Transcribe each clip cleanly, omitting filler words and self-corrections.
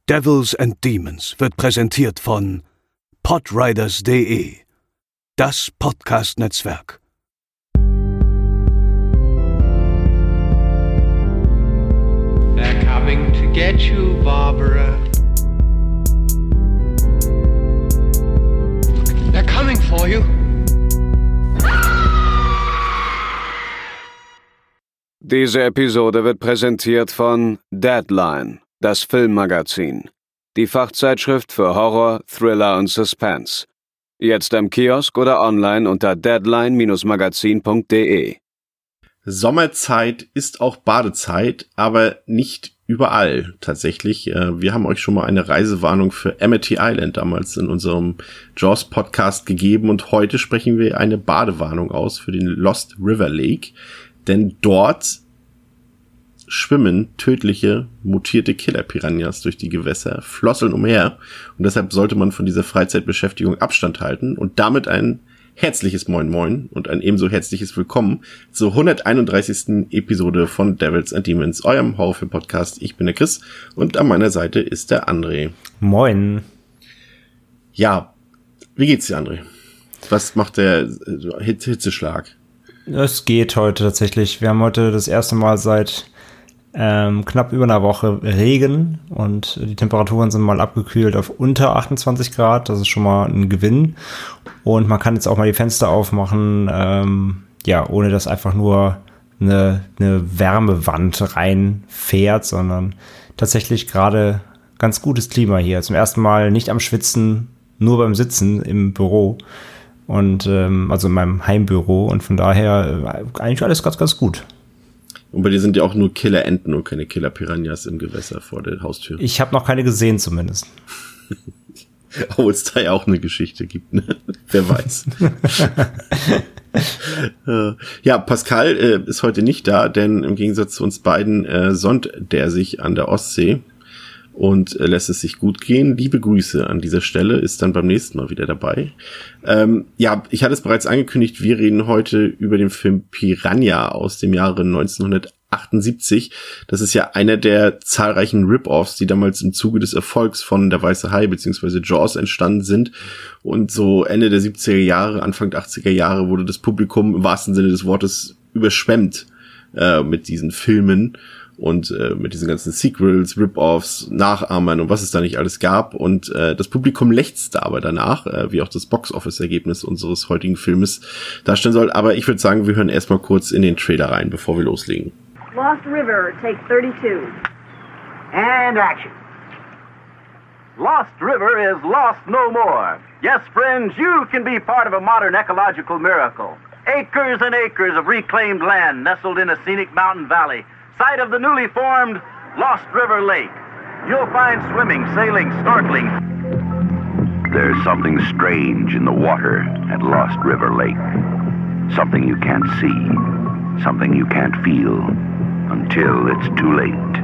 Devils and Demons wird präsentiert von podriders.de, das Podcast-Netzwerk. They're coming to get you, Barbara. They're coming for you. Diese Episode wird präsentiert von Deadline, das Filmmagazin. Die Fachzeitschrift für Horror, Thriller und Suspense. Jetzt im Kiosk oder online unter deadline-magazin.de. Sommerzeit ist auch Badezeit, aber nicht überall tatsächlich. Wir haben euch schon mal eine Reisewarnung für Amity Island damals in unserem Jaws-Podcast gegeben und heute sprechen wir eine Badewarnung aus für den Lost River Lake, denn dort schwimmen tödliche, mutierte Killer-Piranhas durch die Gewässer, flosseln umher und deshalb sollte man von dieser Freizeitbeschäftigung Abstand halten und damit ein herzliches Moin Moin und ein ebenso herzliches Willkommen zur 131. Episode von Devils and Demons, eurem Horrorfilm-Podcast. Ich bin der Chris und an meiner Seite ist der André. Moin. Ja, wie geht's dir, André? Was macht der Hitzeschlag? Es geht heute tatsächlich. Wir haben heute das erste Mal seit knapp über einer Woche Regen und die Temperaturen sind mal abgekühlt auf unter 28 Grad. Das ist schon mal ein Gewinn. Und man kann jetzt auch mal die Fenster aufmachen, ohne dass einfach nur eine Wärmewand reinfährt, sondern tatsächlich gerade ganz gutes Klima hier. Zum ersten Mal nicht am Schwitzen, nur beim Sitzen im Büro. Und also in meinem Heimbüro und von daher eigentlich alles ganz, ganz gut. Und bei dir sind ja auch nur Killer-Enten und keine Killer-Piranhas im Gewässer vor der Haustür. Ich habe noch keine gesehen zumindest. Oh, es da ja auch eine Geschichte gibt, ne? Wer weiß. Ja, Pascal ist heute nicht da, denn im Gegensatz zu uns beiden sonnt der sich an der Ostsee und lässt es sich gut gehen. Liebe Grüße an dieser Stelle, ist dann beim nächsten Mal wieder dabei. Ich hatte es bereits angekündigt, wir reden heute über den Film Piranha aus dem Jahre 1978. Das ist ja einer der zahlreichen Rip-Offs, die damals im Zuge des Erfolgs von Der Weiße Hai bzw. Jaws entstanden sind. Und so Ende der 70er Jahre, Anfang der 80er Jahre wurde das Publikum im wahrsten Sinne des Wortes überschwemmt mit diesen Filmen. Und mit diesen ganzen Sequels, Rip-Offs, Nachahmern und was es da nicht alles gab. Und das Publikum lechzte aber danach, wie auch das Box-Office-Ergebnis unseres heutigen Filmes darstellen soll. Aber ich würde sagen, wir hören erstmal kurz in den Trailer rein, bevor wir loslegen. Lost River, take 32. And action. Lost River is lost no more. Yes, friends, you can be part of a modern ecological miracle. Acres and acres of reclaimed land nestled in a scenic mountain valley. Site of the newly formed Lost River Lake. You'll find swimming, sailing, snorkeling. There's something strange in the water at Lost River Lake. Something you can't see, something you can't feel until it's too late.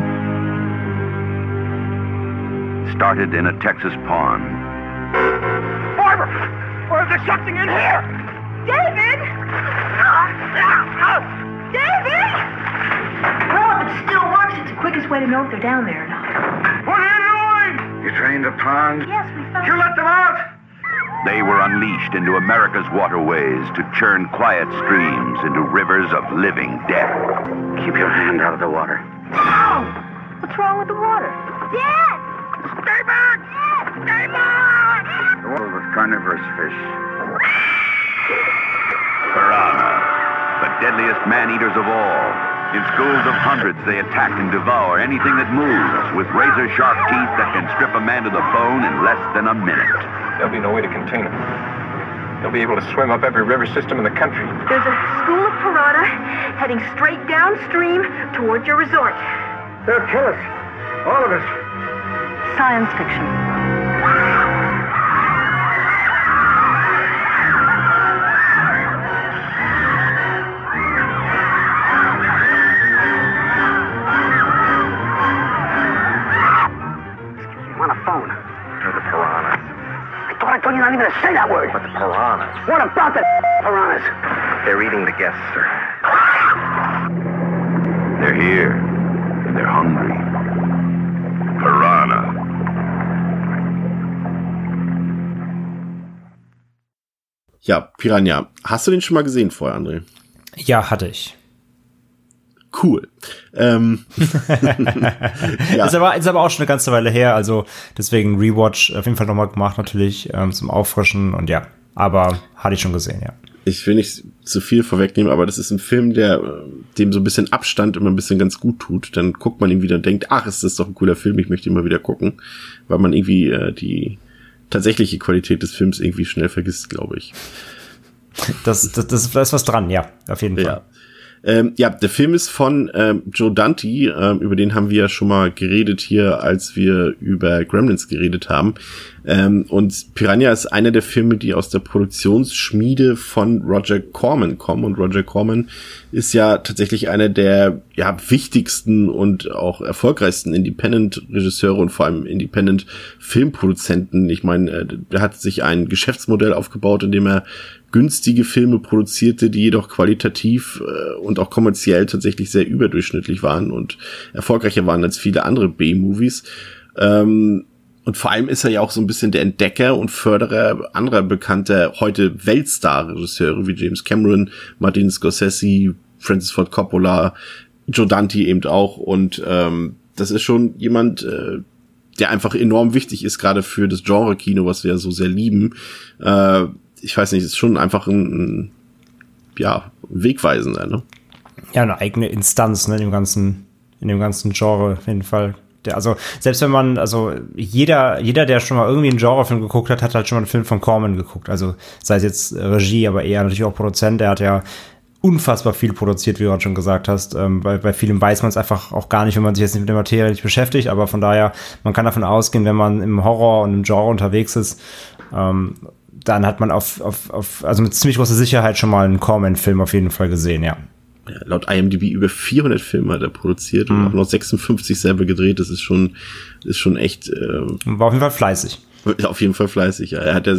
Started in a Texas pond. Barbara! Or is there something in here? David! David! Well, if it still works, it's the quickest way to know if they're down there or not. What are you doing? You drained a pond? Yes, we found You let them out? They were unleashed into America's waterways to churn quiet streams into rivers of living death. Keep your hand out of the water. Ow! What's wrong with the water? Dad! Stay back! Dad! Stay back! The world with carnivorous fish. Piranha, the deadliest man-eaters of all. In schools of hundreds, they attack and devour anything that moves with razor-sharp teeth that can strip a man to the bone in less than a minute. There'll be no way to contain them. They'll be able to swim up every river system in the country. There's a school of piranha heading straight downstream towards your resort. They'll kill us. All of us. Science fiction. On a phone. They're the piranhas. I thought I told you not even to say that word. But the piranhas. What about the piranhas? They're eating the guests, sir. They're here. They're hungry. Piranha. Ja, Piranha. Hast du den schon mal gesehen vorher, André? Ja, hatte ich. Cool. Ja. Ist aber auch schon eine ganze Weile her, also deswegen Rewatch auf jeden Fall nochmal gemacht, natürlich zum Auffrischen und ja, aber hatte ich schon gesehen, ja. Ich will nicht zu viel vorwegnehmen, aber das ist ein Film, der dem so ein bisschen Abstand immer ein bisschen ganz gut tut. Dann guckt man ihn wieder und denkt, ach, ist das doch ein cooler Film, ich möchte ihn mal wieder gucken, weil man irgendwie die tatsächliche Qualität des Films irgendwie schnell vergisst, glaube ich. Da ist was dran, ja, auf jeden Fall. Ja, der Film ist von Joe Dante, über den haben wir ja schon mal geredet hier, als wir über Gremlins geredet haben. Und Piranha ist einer der Filme, die aus der Produktionsschmiede von Roger Corman kommen. Und Roger Corman ist ja tatsächlich einer der wichtigsten und auch erfolgreichsten Independent-Regisseure und vor allem Independent-Filmproduzenten. Ich meine, er hat sich ein Geschäftsmodell aufgebaut, in dem er günstige Filme produzierte, die jedoch qualitativ und auch kommerziell tatsächlich sehr überdurchschnittlich waren und erfolgreicher waren als viele andere B-Movies. Und vor allem ist er ja auch so ein bisschen der Entdecker und Förderer anderer bekannter, heute Weltstar-Regisseure wie James Cameron, Martin Scorsese, Francis Ford Coppola, Joe Dante eben auch. Und das ist schon jemand, der einfach enorm wichtig ist, gerade für das Genre-Kino, was wir ja so sehr lieben. Ich weiß nicht, ist schon einfach ein Wegweisender, ne? Ja, eine eigene Instanz, ne, in dem ganzen Genre auf jeden Fall. Also, selbst wenn man, jeder, der schon mal irgendwie einen Genrefilm geguckt hat, hat halt schon mal einen Film von Corman geguckt. Also, sei es jetzt Regie, aber eher natürlich auch Produzent. Der hat ja unfassbar viel produziert, wie du gerade schon gesagt hast. Bei vielem weiß man es einfach auch gar nicht, wenn man sich jetzt nicht mit der Materie nicht beschäftigt. Aber von daher, man kann davon ausgehen, wenn man im Horror und im Genre unterwegs ist, dann hat man also mit ziemlich großer Sicherheit schon mal einen Corman-Film auf jeden Fall gesehen, ja. Ja, laut IMDb über 400 Filme hat er produziert und auch noch 56 selber gedreht. Das ist schon echt. War auf jeden Fall fleißig. Auf jeden Fall fleißig, ja. Er hat ja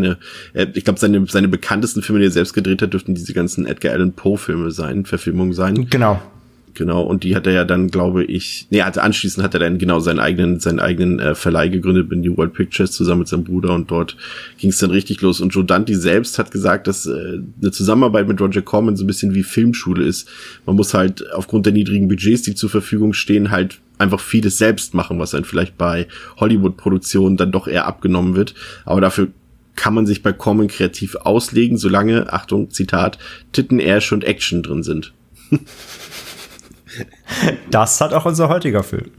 ich glaube, seine bekanntesten Filme, die er selbst gedreht hat, dürften diese ganzen Edgar Allan Poe-Filme sein, Verfilmungen sein. Genau, und die hat er ja dann, glaube ich, anschließend hat er dann genau seinen eigenen Verleih gegründet mit New World Pictures zusammen mit seinem Bruder und dort ging es dann richtig los. Und Joe Dante selbst hat gesagt, dass eine Zusammenarbeit mit Roger Corman so ein bisschen wie Filmschule ist. Man muss halt aufgrund der niedrigen Budgets, die zur Verfügung stehen, halt einfach vieles selbst machen, was dann vielleicht bei Hollywood-Produktionen dann doch eher abgenommen wird. Aber dafür kann man sich bei Corman kreativ auslegen, solange, Achtung, Zitat, Titten, Ash und Action drin sind. Das hat auch unser heutiger Film.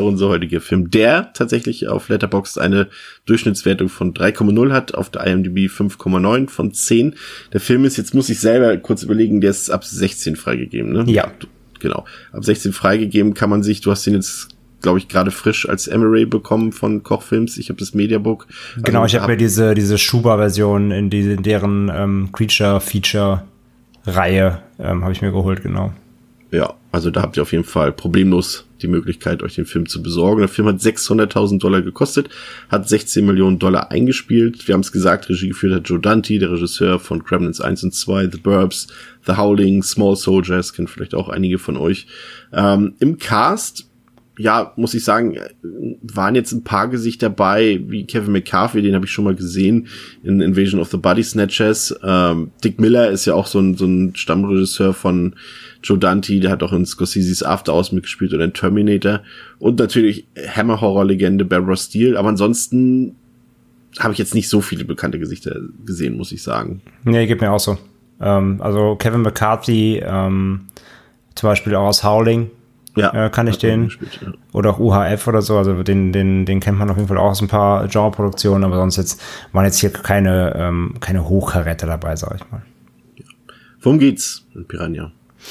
Der tatsächlich auf Letterboxd eine Durchschnittswertung von 3,0 hat, auf der IMDb 5,9 von 10. Der Film ist, jetzt muss ich selber kurz überlegen, der ist ab 16 freigegeben, ne? Ja. Genau. Ab 16 freigegeben kann man sich, du hast den jetzt, glaube ich, gerade frisch als Emery bekommen von Kochfilms. Ich habe das Mediabook. Genau, ich habe mir diese Schuber-Version in deren Creature-Feature-Reihe habe ich mir geholt, genau. Ja, also da habt ihr auf jeden Fall problemlos die Möglichkeit, euch den Film zu besorgen. Der Film hat $600.000 gekostet, hat $16 Millionen eingespielt. Wir haben es gesagt, Regie geführt hat Joe Dante, der Regisseur von Gremlins 1 und 2, The Burbs, The Howling, Small Soldiers, kennen vielleicht auch einige von euch. Im Cast, ja, muss ich sagen, waren jetzt ein paar Gesichter dabei, wie Kevin McCarthy, den habe ich schon mal gesehen in Invasion of the Body Snatchers. Dick Miller ist ja auch so ein Stammregisseur von Joe Dante, der hat auch in Scorsese's After Hours mitgespielt oder in Terminator. Und natürlich Hammer-Horror-Legende Barbara Steele. Aber ansonsten habe ich jetzt nicht so viele bekannte Gesichter gesehen, muss ich sagen. Nee, geht mir auch so. Also Kevin McCarthy, zum Beispiel auch aus Howling. Ja, kann ich den. Gespielt, ja. Oder auch UHF oder so, also den kennt man auf jeden Fall auch aus ein paar Genreproduktionen, aber sonst waren jetzt hier keine Hochkaräter dabei, sag ich mal. Ja. Worum geht's in Piranha?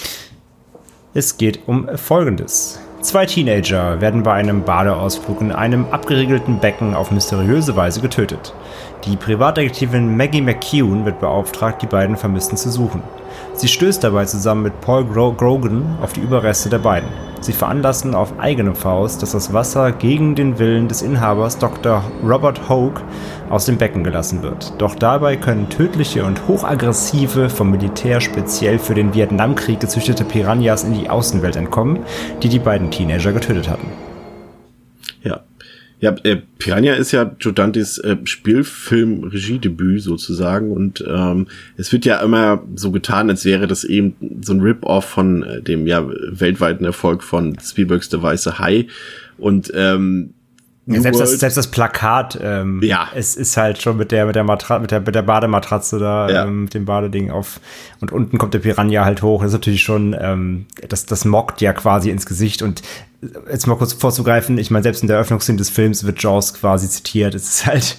Es geht um Folgendes. 2 Teenager werden bei einem Badeausflug in einem abgeriegelten Becken auf mysteriöse Weise getötet. Die Privatdetektivin Maggie McCune wird beauftragt, die beiden Vermissten zu suchen. Sie stößt dabei zusammen mit Paul Grogan auf die Überreste der beiden. Sie veranlassen auf eigene Faust, dass das Wasser gegen den Willen des Inhabers Dr. Robert Hoke aus dem Becken gelassen wird. Doch dabei können tödliche und hochaggressive, vom Militär speziell für den Vietnamkrieg gezüchtete Piranhas in die Außenwelt entkommen, die beiden Teenager getötet hatten. Ja. Ja, Piranha ist ja Joe Dantes Spielfilm-Regiedebüt sozusagen und es wird ja immer so getan, als wäre das eben so ein Rip-Off von dem ja weltweiten Erfolg von Spielbergs Der Weiße Hai und selbst das Plakat, es ist halt schon mit der Badematratze da, mit dem Badeding auf und unten kommt der Piranha halt hoch. Das ist natürlich schon, das mockt ja quasi ins Gesicht und jetzt mal kurz vorzugreifen, ich meine, selbst in der Eröffnungsszene des Films wird Jaws quasi zitiert. Es ist halt,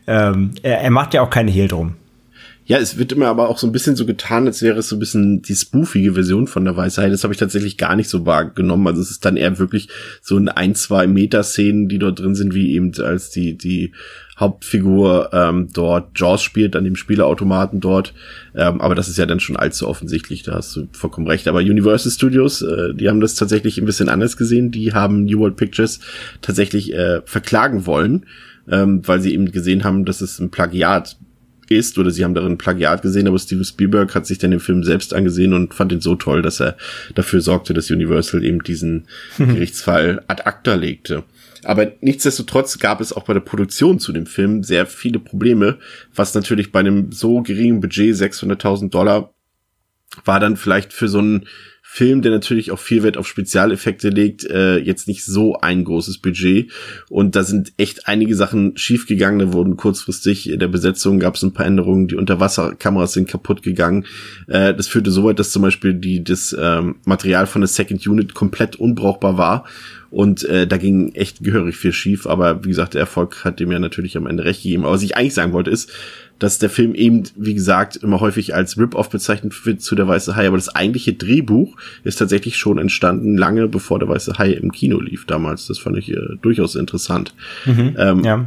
er macht ja auch keine Hehl drum. Ja, es wird immer aber auch so ein bisschen so getan, als wäre es so ein bisschen die spoofige Version von der Weiße Hai. Das habe ich tatsächlich gar nicht so wahrgenommen. Also es ist dann eher wirklich so 1-2 Meter-Szenen, die dort drin sind, wie eben als die Hauptfigur dort Jaws spielt, an dem Spieleautomaten dort. Aber das ist ja dann schon allzu offensichtlich, da hast du vollkommen recht. Aber Universal Studios, die haben das tatsächlich ein bisschen anders gesehen. Die haben New World Pictures tatsächlich verklagen wollen, weil sie eben gesehen haben, dass es ein Plagiat ist, oder sie haben darin Plagiat gesehen, aber Steven Spielberg hat sich dann den Film selbst angesehen und fand ihn so toll, dass er dafür sorgte, dass Universal eben diesen Gerichtsfall ad acta legte. Aber nichtsdestotrotz gab es auch bei der Produktion zu dem Film sehr viele Probleme, was natürlich bei einem so geringen Budget, $600.000, war dann vielleicht für so einen Film, der natürlich auch viel Wert auf Spezialeffekte legt, jetzt nicht so ein großes Budget. Und da sind echt einige Sachen schiefgegangen. Da wurden kurzfristig in der Besetzung, gab es ein paar Änderungen. Die Unterwasserkameras sind kaputt gegangen. Das führte so weit, dass zum Beispiel das Material von der Second Unit komplett unbrauchbar war. Und da ging echt gehörig viel schief. Aber wie gesagt, der Erfolg hat dem ja natürlich am Ende recht gegeben. Aber was ich eigentlich sagen wollte ist, dass der Film eben, wie gesagt, immer häufig als Rip-Off bezeichnet wird zu Der Weiße Hai, aber das eigentliche Drehbuch ist tatsächlich schon entstanden, lange bevor Der Weiße Hai im Kino lief damals. Das fand ich durchaus interessant. Ja.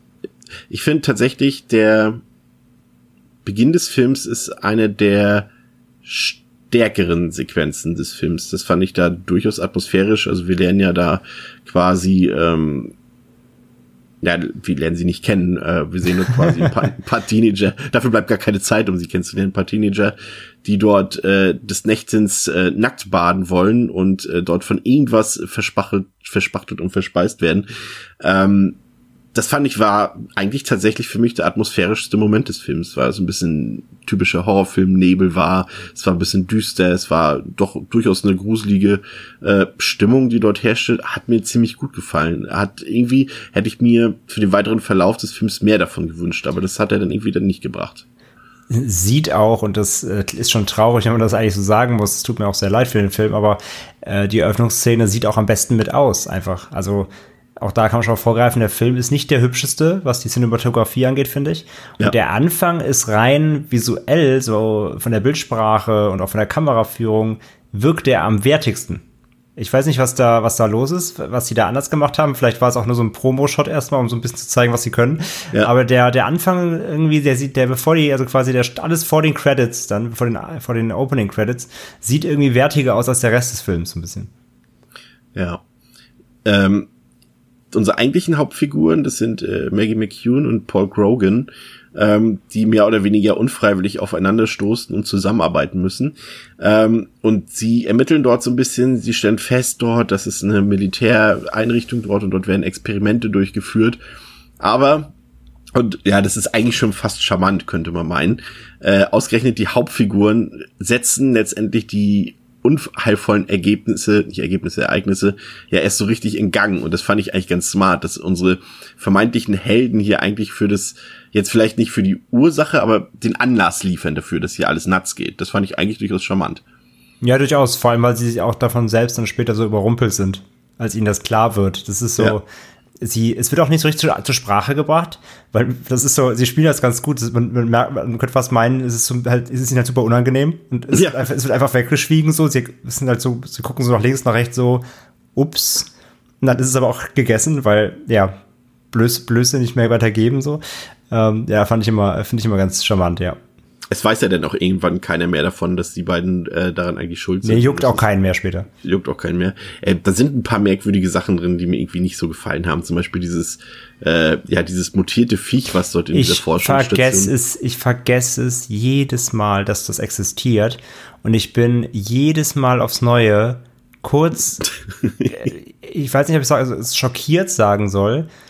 Ich finde tatsächlich, der Beginn des Films ist eine der stärkeren Sequenzen des Films. Das fand ich da durchaus atmosphärisch. Also wir lernen ja da quasi wir lernen sie nicht kennen. Wir sehen nur quasi ein paar Teenager. Dafür bleibt gar keine Zeit, um sie kennenzulernen. Ein paar Teenager, die dort des Nächtens nackt baden wollen und dort von irgendwas verspachtelt und verspeist werden. Das fand ich war eigentlich tatsächlich für mich der atmosphärischste Moment des Films. Es war so ein bisschen typischer Horrorfilm-Nebel war. Es war ein bisschen düster. Es war doch durchaus eine gruselige Stimmung, die dort herrschte. Hat mir ziemlich gut gefallen. Hätte ich mir für den weiteren Verlauf des Films mehr davon gewünscht. Aber das hat er dann irgendwie dann nicht gebracht. Sieht auch, und das ist schon traurig, wenn man das eigentlich so sagen muss. Es tut mir auch sehr leid für den Film, aber die Eröffnungsszene sieht auch am besten mit aus, einfach. Also auch da kann man schon vorgreifen, der Film ist nicht der hübscheste, was die Cinematografie angeht, finde ich. Und der Anfang ist rein visuell, so von der Bildsprache und auch von der Kameraführung, wirkt der am wertigsten. Ich weiß nicht, was da los ist, was sie da anders gemacht haben. Vielleicht war es auch nur so ein Promo-Shot erstmal, um so ein bisschen zu zeigen, was sie können. Ja. Aber der Anfang irgendwie, alles vor den Credits, dann vor den Opening Credits, sieht irgendwie wertiger aus als der Rest des Films, so ein bisschen. Ja. Unsere eigentlichen Hauptfiguren, das sind Maggie McCune und Paul Grogan, die mehr oder weniger unfreiwillig aufeinander stoßen und zusammenarbeiten müssen. Und sie ermitteln dort so ein bisschen, sie stellen fest dort, das ist eine Militäreinrichtung dort und dort werden Experimente durchgeführt. Aber, und ja, das ist eigentlich schon fast charmant, könnte man meinen, ausgerechnet die Hauptfiguren setzen letztendlich die unheilvollen Ereignisse, ja erst so richtig in Gang. Und das fand ich eigentlich ganz smart, dass unsere vermeintlichen Helden hier eigentlich für das, jetzt vielleicht nicht für die Ursache, aber den Anlass liefern dafür, dass hier alles nuts geht. Das fand ich eigentlich durchaus charmant. Ja, durchaus. Vor allem, weil sie auch davon selbst dann später so überrumpelt sind, als ihnen das klar wird. Das ist so, es wird auch nicht so richtig zur Sprache gebracht, weil das ist so, sie spielen das ganz gut. Man könnte fast meinen, es ist ihnen halt super unangenehm und es wird einfach weggeschwiegen so. Sie gucken so nach links, nach rechts so, ups. Und dann ist es aber auch gegessen, weil, Blöße nicht mehr weitergeben so. Finde ich immer ganz charmant, ja. Es weiß ja dann auch irgendwann keiner mehr davon, dass die beiden daran eigentlich schuld sind. Nee, juckt auch keinen mehr später. Juckt auch keinen mehr. Da sind ein paar merkwürdige Sachen drin, die mir irgendwie nicht so gefallen haben. Zum Beispiel dieses mutierte Viech, was dort in dieser Forschungsstation... Ich vergesse es jedes Mal, dass das existiert. Und ich bin jedes Mal aufs Neue kurz, ich weiß nicht, ob ich es schockiert sagen soll,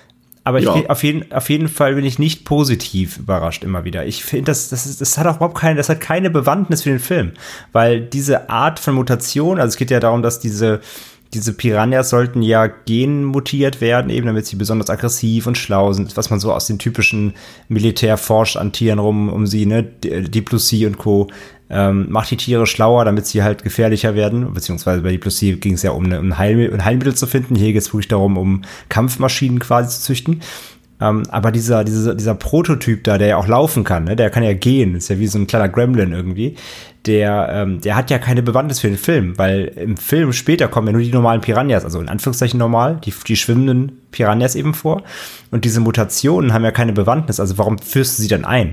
Aber auf jeden Fall bin ich nicht positiv überrascht immer wieder. Ich finde, das hat auch überhaupt keine Bewandtnis für den Film. Weil diese Art von Mutation, also es geht ja darum, dass diese Piranhas sollten ja genmutiert werden, eben damit sie besonders aggressiv und schlau sind, was man so aus den typischen Militär forscht an Tieren rum um sie, ne, Diplocie und Co. Macht die Tiere schlauer, damit sie halt gefährlicher werden, beziehungsweise bei Diplocie ging es ja um ein Heilmittel zu finden, hier geht es wirklich darum, um Kampfmaschinen quasi zu züchten. Aber dieser Prototyp da, der ja auch laufen kann, ne, der kann ja gehen, ist ja wie so ein kleiner Gremlin irgendwie, der hat ja keine Bewandtnis für den Film, weil im Film später kommen ja nur die normalen Piranhas, also in Anführungszeichen normal, die schwimmenden Piranhas eben vor, und diese Mutationen haben ja keine Bewandtnis, also warum führst du sie dann ein?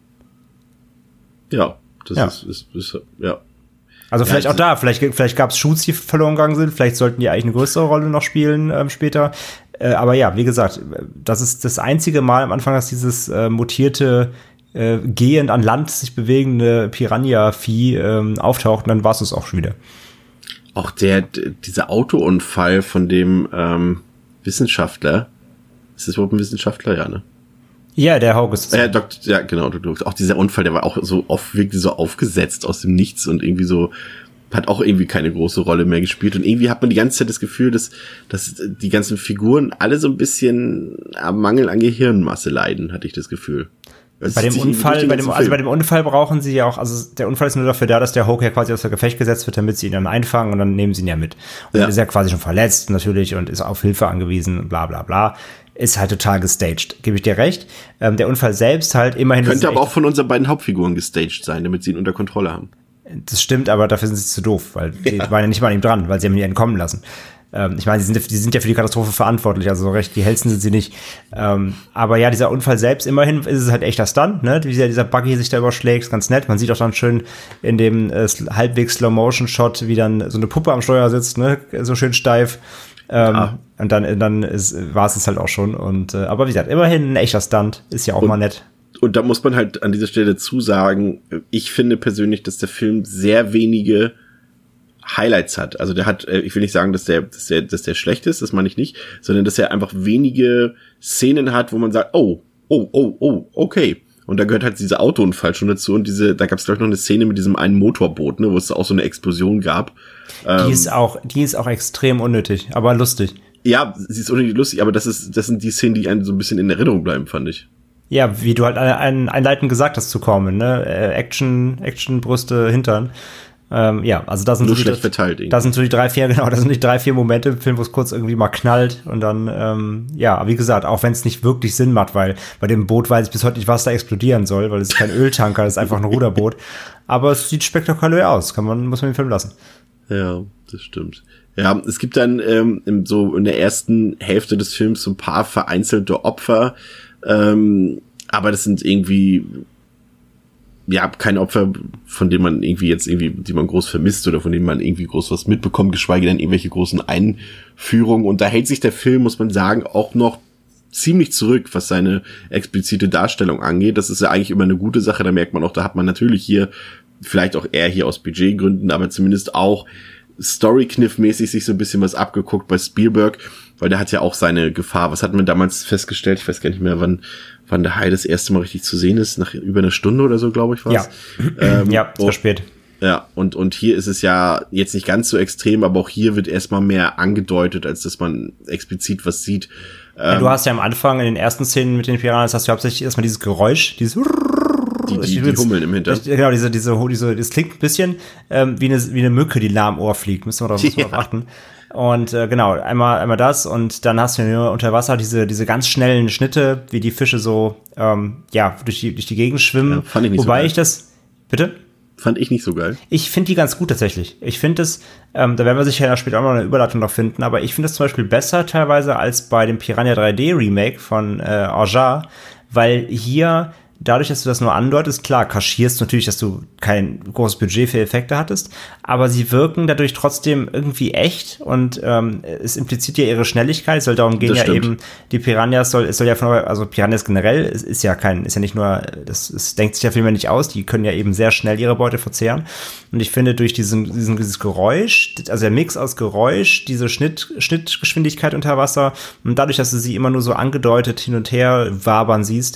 Ja, das ist ja. Also vielleicht auch da, vielleicht gab es Shoots, die verloren gegangen sind, vielleicht sollten die eigentlich eine größere Rolle noch spielen später. Aber ja, wie gesagt, das ist das einzige Mal am Anfang, dass dieses mutierte, gehend an Land sich bewegende Piranha-Vieh auftaucht, und dann war es das auch schon wieder. Auch dieser Autounfall von dem Wissenschaftler, ist das überhaupt ein Wissenschaftler? Ja, ne? Ja, der Hauke ist ja, genau. Auch dieser Unfall, der war auch so wirklich so aufgesetzt aus dem Nichts und irgendwie so, hat auch irgendwie keine große Rolle mehr gespielt. Und irgendwie hat man die ganze Zeit das Gefühl, dass die ganzen Figuren alle so ein bisschen am Mangel an Gehirnmasse leiden, hatte ich das Gefühl. Bei dem Unfall brauchen sie ja auch, also der Unfall ist nur dafür da, dass der Hawk ja quasi außer Gefecht gesetzt wird, damit sie ihn dann einfangen, und dann nehmen sie ihn ja mit. Und dann ist er quasi schon verletzt natürlich und ist auf Hilfe angewiesen und bla bla bla. Ist halt total gestaged, gebe ich dir recht. Der Unfall selbst halt immerhin... Könnte aber auch von unseren beiden Hauptfiguren gestaged sein, damit sie ihn unter Kontrolle haben. Das stimmt, aber dafür sind sie zu doof, weil die waren ja nicht mal an ihm dran, weil sie haben ihn entkommen lassen. Ich meine, die sind ja für die Katastrophe verantwortlich, also so recht, die hellsten sind sie nicht. Aber ja, dieser Unfall selbst, immerhin ist es halt echter Stunt, ne? Wie dieser Buggy sich da überschlägt, ist ganz nett. Man sieht auch dann schön in dem halbwegs Slow-Motion-Shot, wie dann so eine Puppe am Steuer sitzt, ne? So schön steif. Und dann war es halt auch schon. Und aber wie gesagt, immerhin ein echter Stunt, ist ja auch mal nett. Und da muss man halt an dieser Stelle zusagen, ich finde persönlich, dass der Film sehr wenige Highlights hat. Also der hat, ich will nicht sagen, dass der schlecht ist, das meine ich nicht, sondern dass er einfach wenige Szenen hat, wo man sagt, oh, okay. Und da gehört halt dieser Autounfall schon dazu, und da gab es glaube ich noch eine Szene mit diesem einen Motorboot, ne, wo es auch so eine Explosion gab. Die ist auch extrem unnötig, aber lustig. Ja, sie ist unnötig lustig, aber das sind die Szenen, die einem so ein bisschen in Erinnerung bleiben, fand ich. Ja, wie du halt einleitend gesagt hast zu kommen, ne? Action, Brüste, Hintern. Ja, also da sind nur so schlecht verteilt. Da sind so die 3-4 Momente im Film, wo es kurz irgendwie mal knallt, und dann, ja, wie gesagt, auch wenn es nicht wirklich Sinn macht, weil bei dem Boot weiß ich bis heute nicht, was da explodieren soll, weil es ist kein Öltanker, das ist einfach ein Ruderboot. Aber es sieht spektakulär aus, muss man den Film lassen. Ja, das stimmt. Ja, es gibt dann so in der ersten Hälfte des Films so ein paar vereinzelte Opfer, aber das sind irgendwie keine Opfer, von denen man die man groß vermisst oder von denen man irgendwie groß was mitbekommt, geschweige denn irgendwelche großen Einführungen. Und da hält sich der Film, muss man sagen, auch noch ziemlich zurück, was seine explizite Darstellung angeht. Das ist ja eigentlich immer eine gute Sache. Da merkt man auch, da hat man natürlich hier, vielleicht auch eher hier aus Budgetgründen, aber zumindest auch Story-Kniff-mäßig sich so ein bisschen was abgeguckt bei Spielberg, weil der hat ja auch seine Gefahr. Was hatten wir damals festgestellt? Ich weiß gar nicht mehr, wann der Hai das erste Mal richtig zu sehen ist. Nach über einer Stunde oder so, glaube ich, war es. Ja, ja, es war spät. Ja, und hier ist es ja jetzt nicht ganz so extrem, aber auch hier wird erstmal mehr angedeutet, als dass man explizit was sieht. Ja, du hast ja am Anfang in den ersten Szenen mit den Piranhas, hast du hauptsächlich erstmal dieses Geräusch, dieses die Hummeln im Hintergrund. Genau, das klingt ein bisschen wie eine Mücke, die nah am Ohr fliegt. Müssen wir darauf achten. Und genau, einmal das, und dann hast du ja unter Wasser diese ganz schnellen Schnitte, wie die Fische so durch die Gegend schwimmen. Ja, fand ich nicht Wobei so ich das, bitte? Fand ich nicht so geil. Ich finde die ganz gut tatsächlich. Ich finde es, da werden wir sicher später auch noch eine Überleitung noch finden, aber ich finde es zum Beispiel besser teilweise als bei dem Piranha 3D Remake von Aja, weil hier dadurch, dass du das nur andeutest, klar, kaschierst du natürlich, dass du kein großes Budget für Effekte hattest, aber sie wirken dadurch trotzdem irgendwie echt und es impliziert ja ihre Schnelligkeit. Es soll darum gehen, ja eben, die Piranhas Piranhas generell ist ja nicht nur, das denkt sich der Film ja nicht aus, die können ja eben sehr schnell ihre Beute verzehren. Und ich finde, durch dieses Geräusch, also der Mix aus Geräusch, diese Schnittgeschwindigkeit unter Wasser und dadurch, dass du sie immer nur so angedeutet hin und her wabern siehst,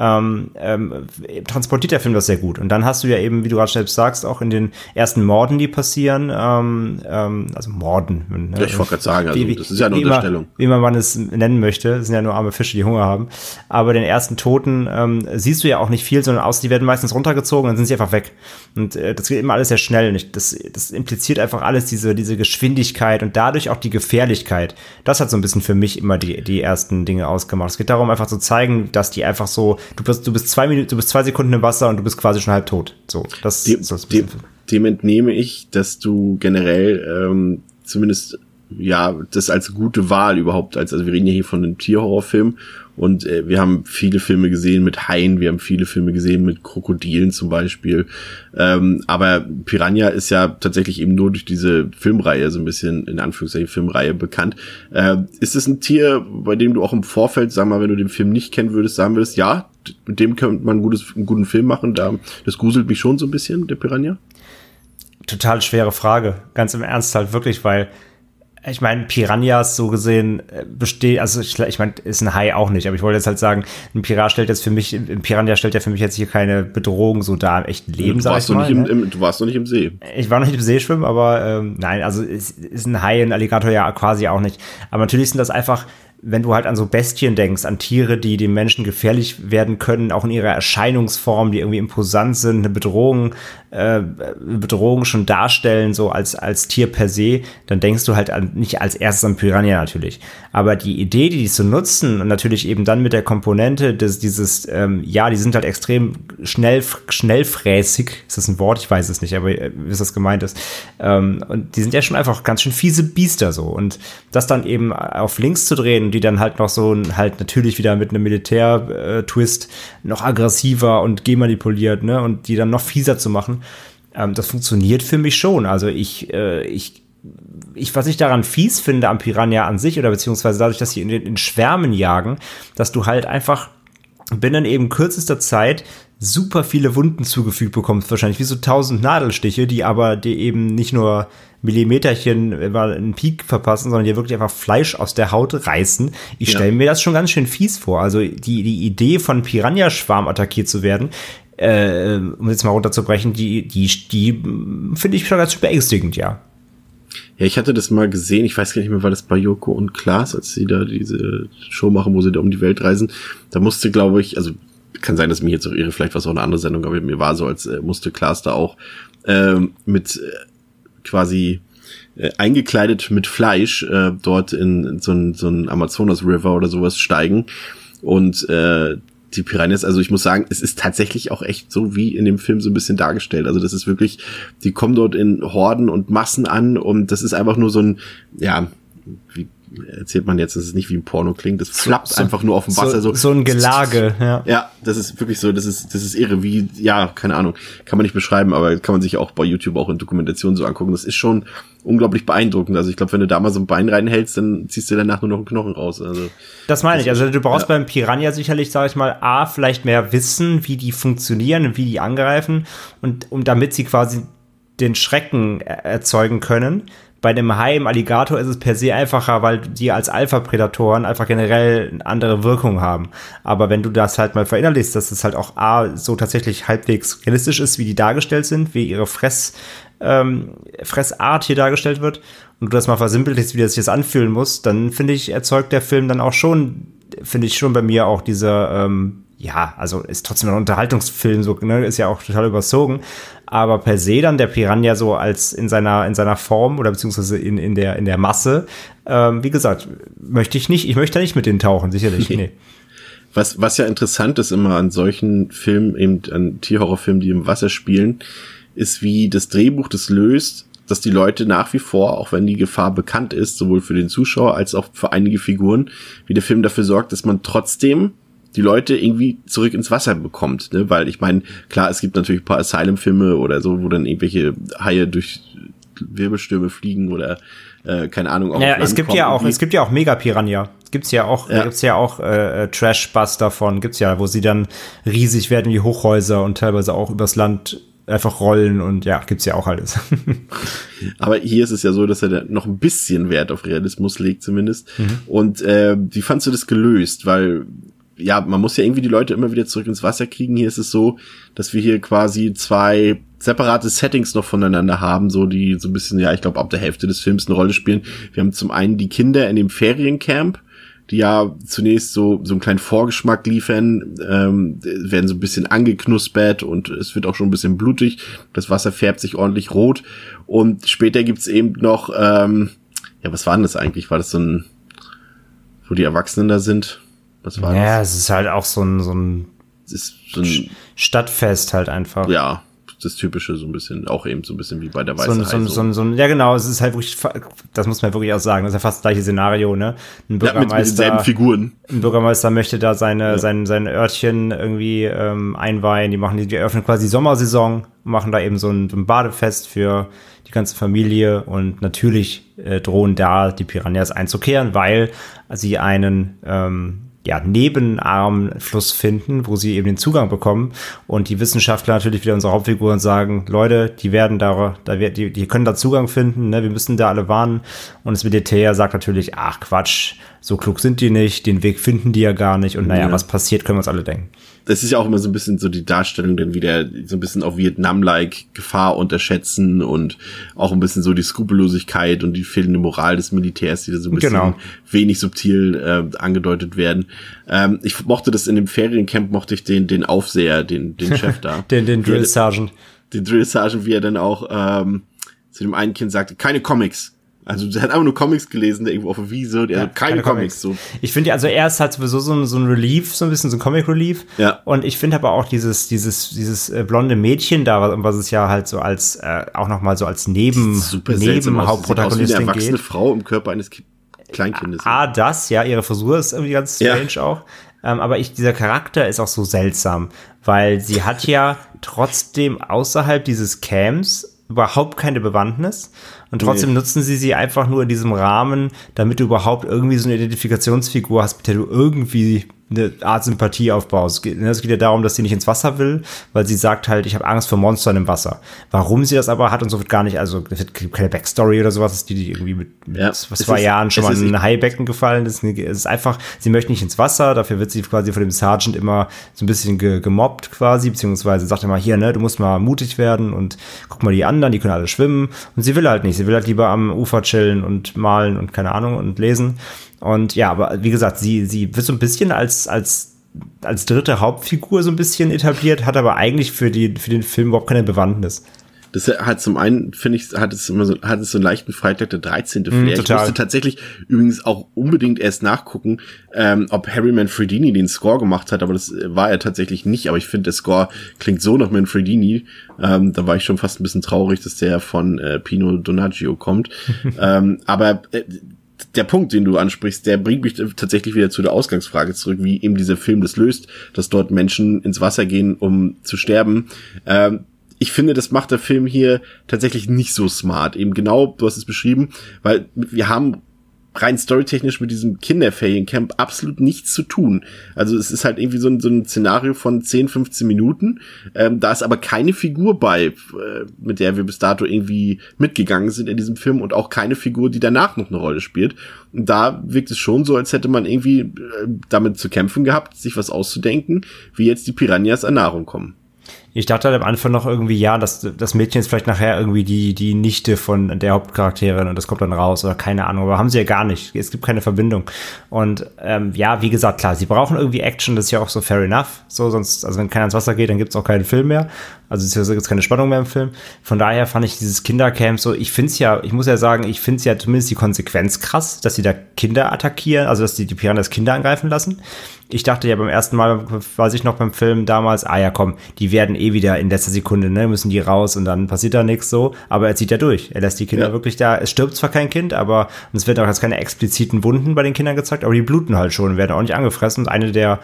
transportiert der Film das sehr gut. Und dann hast du ja eben, wie du gerade selbst sagst, auch in den ersten Morden, die passieren, also Morden. Ne? Ja, ich wollte gerade sagen, also das ist ja eine Unterstellung. Wie man es nennen möchte, das sind ja nur arme Fische, die Hunger haben. Aber den ersten Toten siehst du ja auch nicht viel, sondern die werden meistens runtergezogen und dann sind sie einfach weg. Und das geht immer alles sehr schnell. Und das impliziert einfach alles diese Geschwindigkeit und dadurch auch die Gefährlichkeit. Das hat so ein bisschen für mich immer die ersten Dinge ausgemacht. Es geht darum, einfach zu zeigen, dass die einfach so, du bist 2 Sekunden im Wasser und du bist quasi schon halb tot. So, dem entnehme ich, dass du generell zumindest das als gute Wahl überhaupt, also wir reden ja hier von einem Tierhorrorfilm und wir haben viele Filme gesehen mit Haien, wir haben viele Filme gesehen mit Krokodilen zum Beispiel, aber Piranha ist ja tatsächlich eben nur durch diese Filmreihe so ein bisschen, in Anführungszeichen Filmreihe, bekannt. Ist es ein Tier, bei dem du auch im Vorfeld, sag mal, wenn du den Film nicht kennen würdest, sagen würdest, ja, mit dem könnte man einen guten Film machen, das gruselt mich schon so ein bisschen, der Piranha? Total schwere Frage, ganz im Ernst halt wirklich, weil ich meine, Piranhas so gesehen ich meine, ist ein Hai auch nicht, aber ich wollte jetzt halt sagen, ein Piranha stellt ja für mich jetzt hier keine Bedrohung so da im echten Leben, sag ich mal. Du warst noch nicht im See. Ich war noch nicht im See schwimmen, aber nein, also ist ein Hai, ein Alligator ja quasi auch nicht. Aber natürlich sind das einfach, wenn du halt an so Bestien denkst, an Tiere, die dem Menschen gefährlich werden können, auch in ihrer Erscheinungsform, die irgendwie imposant sind, eine Bedrohung schon darstellen, so als Tier per se, dann denkst du halt nicht als erstes an Piranha natürlich. Aber die Idee, die zu nutzen und natürlich eben dann mit der Komponente die sind halt extrem schnellfräßig, ist das ein Wort? Ich weiß es nicht, aber wie das gemeint ist. Und die sind ja schon einfach ganz schön fiese Biester so. Und das dann eben auf links zu drehen, die dann halt noch so halt natürlich wieder mit einem Militär-Twist noch aggressiver und gemanipuliert, ne, und die dann noch fieser zu machen, das funktioniert für mich schon. Also was ich daran fies finde am Piranha an sich oder beziehungsweise dadurch, dass sie in Schwärmen jagen, dass du halt einfach binnen eben kürzester Zeit super viele Wunden zugefügt bekommst, wahrscheinlich wie so 1000 Nadelstiche, die eben nicht nur Millimeterchen immer einen Peak verpassen, sondern dir wirklich einfach Fleisch aus der Haut reißen. Ich stelle mir das schon ganz schön fies vor. Also die Idee von Piranha-Schwarm attackiert zu werden, um jetzt mal runterzubrechen, die finde ich schon ganz schön beängstigend, ja. Ja, ich hatte das mal gesehen, ich weiß gar nicht mehr, war das bei Joko und Klaas, als sie da diese Show machen, wo sie da um die Welt reisen. Da musste, glaube ich, also kann sein, dass mich jetzt auch irre, vielleicht war es auch eine andere Sendung, aber mir war so, als musste Klaas da auch mit quasi eingekleidet mit Fleisch dort in so ein Amazonas River oder sowas steigen und die Piranhas, also ich muss sagen, es ist tatsächlich auch echt so wie in dem Film so ein bisschen dargestellt. Also das ist wirklich, die kommen dort in Horden und Massen an und das ist einfach nur so ein, wie erzählt man jetzt, dass es nicht wie ein Porno klingt, das flappt einfach nur auf dem Wasser. So ein Gelage, ja. Ja, das ist wirklich so, das ist irre, keine Ahnung, kann man nicht beschreiben, aber kann man sich auch bei YouTube auch in Dokumentationen so angucken. Das ist schon unglaublich beeindruckend. Also ich glaube, wenn du da mal so ein Bein reinhältst, dann ziehst du danach nur noch einen Knochen raus. Also das meine ich. Also du brauchst beim Piranha sicherlich, sage ich mal, vielleicht mehr Wissen, wie die funktionieren und wie die angreifen und damit sie quasi den Schrecken erzeugen können. Bei dem Hai, im Alligator ist es per se einfacher, weil die als Alpha-Prädatoren einfach generell eine andere Wirkung haben. Aber wenn du das halt mal verinnerlichst, dass es halt auch so tatsächlich halbwegs realistisch ist, wie die dargestellt sind, wie ihre Fressart hier dargestellt wird, und du das mal versimpelst, wie das sich jetzt anfühlen muss, dann finde ich, erzeugt der Film dann auch schon, bei mir auch diese, also ist trotzdem ein Unterhaltungsfilm, so, ne, ist ja auch total überzogen, aber per se dann der Piranha so als in seiner Form oder beziehungsweise in der Masse, wie gesagt, möchte ich da nicht mit denen tauchen, sicherlich, nee. Was ja interessant ist immer an solchen Filmen, eben an Tierhorrorfilmen, die im Wasser spielen, ist, wie das Drehbuch das löst, dass die Leute nach wie vor, auch wenn die Gefahr bekannt ist, sowohl für den Zuschauer als auch für einige Figuren, wie der Film dafür sorgt, dass man trotzdem die Leute irgendwie zurück ins Wasser bekommt, ne? Weil ich meine, klar, es gibt natürlich ein paar Asylum-Filme oder so, wo dann irgendwelche Haie durch Wirbelstürme fliegen oder keine Ahnung. Naja, es gibt ja auch Mega-Piranha. Gibt's ja auch Trash-Bus davon, gibt's ja, wo sie dann riesig werden wie Hochhäuser und teilweise auch übers Land einfach rollen und ja, gibt's ja auch alles. Aber hier ist es ja so, dass er da noch ein bisschen Wert auf Realismus legt zumindest. Und wie fandst du das gelöst? Weil ja, man muss ja irgendwie die Leute immer wieder zurück ins Wasser kriegen. Hier ist es so, dass wir hier quasi 2 separate Settings noch voneinander haben, so die so ein bisschen, ja, ich glaube, ab der Hälfte des Films eine Rolle spielen. Wir haben zum einen die Kinder in dem Feriencamp, die ja zunächst so einen kleinen Vorgeschmack liefern, werden so ein bisschen angeknuspert und es wird auch schon ein bisschen blutig. Das Wasser färbt sich ordentlich rot. Und später gibt's eben noch, was war denn das eigentlich? War das so ein, wo die Erwachsenen da sind? Was war das? Ja, es ist halt auch so ein Stadtfest halt einfach. Ja, das Typische so ein bisschen, auch eben so ein bisschen wie bei der Weiße Hai. Ja genau, es ist halt wirklich, das muss man wirklich auch sagen, das ist ja fast das gleiche Szenario, ne? Ein Bürgermeister, mit denselben Figuren. Ein Bürgermeister möchte da sein Örtchen irgendwie einweihen, die eröffnen quasi die Sommersaison, machen da eben so ein Badefest für die ganze Familie und natürlich drohen da die Piranhas einzukehren, weil sie einen Nebenarmfluss finden, wo sie eben den Zugang bekommen und die Wissenschaftler natürlich wieder unsere Hauptfiguren sagen, Leute, die können da Zugang finden, ne, wir müssen da alle warnen und das Militär sagt natürlich, ach Quatsch, so klug sind die nicht, den Weg finden die ja gar nicht und was passiert, können wir uns alle denken. Das ist ja auch immer so ein bisschen so die Darstellung, dann wieder so ein bisschen auf Vietnam-like Gefahr unterschätzen und auch ein bisschen so die Skrupellosigkeit und die fehlende Moral des Militärs, die da so ein bisschen wenig subtil angedeutet werden. Ich mochte das in dem Feriencamp, den Aufseher, den Chef da. den Drill Sergeant. Den Drill Sergeant, wie er dann auch zu dem einen Kind sagte, keine Comics. Also der hat einfach nur Comics gelesen, der irgendwo auf der Wiese, der hat keine Comics. So. Ich finde, also er ist halt sowieso so ein Relief, so ein bisschen so ein Comic Relief. Ja. Und ich finde aber auch dieses blonde Mädchen da, was es ja halt so als auch nochmal so als Nebenhauptprotagonistin geht. Eine erwachsene Frau im Körper eines Kleinkindes. Ihre Frisur ist irgendwie ganz strange auch. Aber dieser Charakter ist auch so seltsam, weil sie hat ja trotzdem außerhalb dieses Camps überhaupt keine Bewandtnis und trotzdem nutzen sie einfach nur in diesem Rahmen, damit du überhaupt irgendwie so eine Identifikationsfigur hast, mit der du irgendwie eine Art Sympathie aufbaust. Es geht ja darum, dass sie nicht ins Wasser will, weil sie sagt halt, ich habe Angst vor Monstern im Wasser. Warum sie das aber hat und so wird gar nicht, also es gibt keine Backstory oder sowas, die irgendwie mit 2 Jahren schon mal in ein Haibecken gefallen ist. Es ist einfach, sie möchte nicht ins Wasser, dafür wird sie quasi von dem Sergeant immer so ein bisschen gemobbt quasi, beziehungsweise sagt immer, hier, ne, du musst mal mutig werden und guck mal die anderen, die können alle schwimmen und sie will halt nicht, sie will halt lieber am Ufer chillen und malen und keine Ahnung und lesen. Und ja, aber wie gesagt, sie wird so ein bisschen als dritte Hauptfigur so ein bisschen etabliert, hat aber eigentlich für den Film überhaupt keine Bewandtnis. Das hat zum einen, finde ich, hat es so einen leichten Freitag der 13. Flair. Ich musste tatsächlich übrigens auch unbedingt erst nachgucken, ob Harry Manfredini den Score gemacht hat, aber das war er tatsächlich nicht. Aber ich finde, der Score klingt so nach Manfredini. Da war ich schon fast ein bisschen traurig, dass der von Pino Donaggio kommt. Aber der Punkt, den du ansprichst, der bringt mich tatsächlich wieder zu der Ausgangsfrage zurück, wie eben dieser Film das löst, dass dort Menschen ins Wasser gehen, um zu sterben. Ich finde, das macht der Film hier tatsächlich nicht so smart. Eben genau, du hast es beschrieben, weil wir haben rein storytechnisch mit diesem Kinderferiencamp absolut nichts zu tun. Also es ist halt irgendwie so ein Szenario von 10, 15 Minuten. Da ist aber keine Figur bei, mit der wir bis dato irgendwie mitgegangen sind in diesem Film und auch keine Figur, die danach noch eine Rolle spielt. Und da wirkt es schon so, als hätte man irgendwie damit zu kämpfen gehabt, sich was auszudenken, wie jetzt die Piranhas an Nahrung kommen. Ich dachte halt am Anfang noch irgendwie, dass das Mädchen ist vielleicht nachher irgendwie die Nichte von der Hauptcharakterin und das kommt dann raus oder keine Ahnung, aber haben sie ja gar nicht. Es gibt keine Verbindung. Und wie gesagt, klar, sie brauchen irgendwie Action, das ist ja auch so fair enough. So, sonst, also wenn keiner ins Wasser geht, dann gibt's auch keinen Film mehr. Also es gibt keine Spannung mehr im Film. Von daher fand ich dieses Kindercamp so, ich finde es ja zumindest die Konsequenz krass, dass sie da Kinder attackieren, also dass die Piranhas Kinder angreifen lassen. Ich dachte ja beim ersten Mal, weiß ich noch beim Film damals, ja komm, die werden wieder in letzter Sekunde, ne, müssen die raus und dann passiert da nichts so, aber er zieht ja durch. Er lässt die Kinder wirklich da, es stirbt zwar kein Kind, aber und es wird auch jetzt keine expliziten Wunden bei den Kindern gezeigt, aber die bluten halt schon, werden auch nicht angefressen und eine der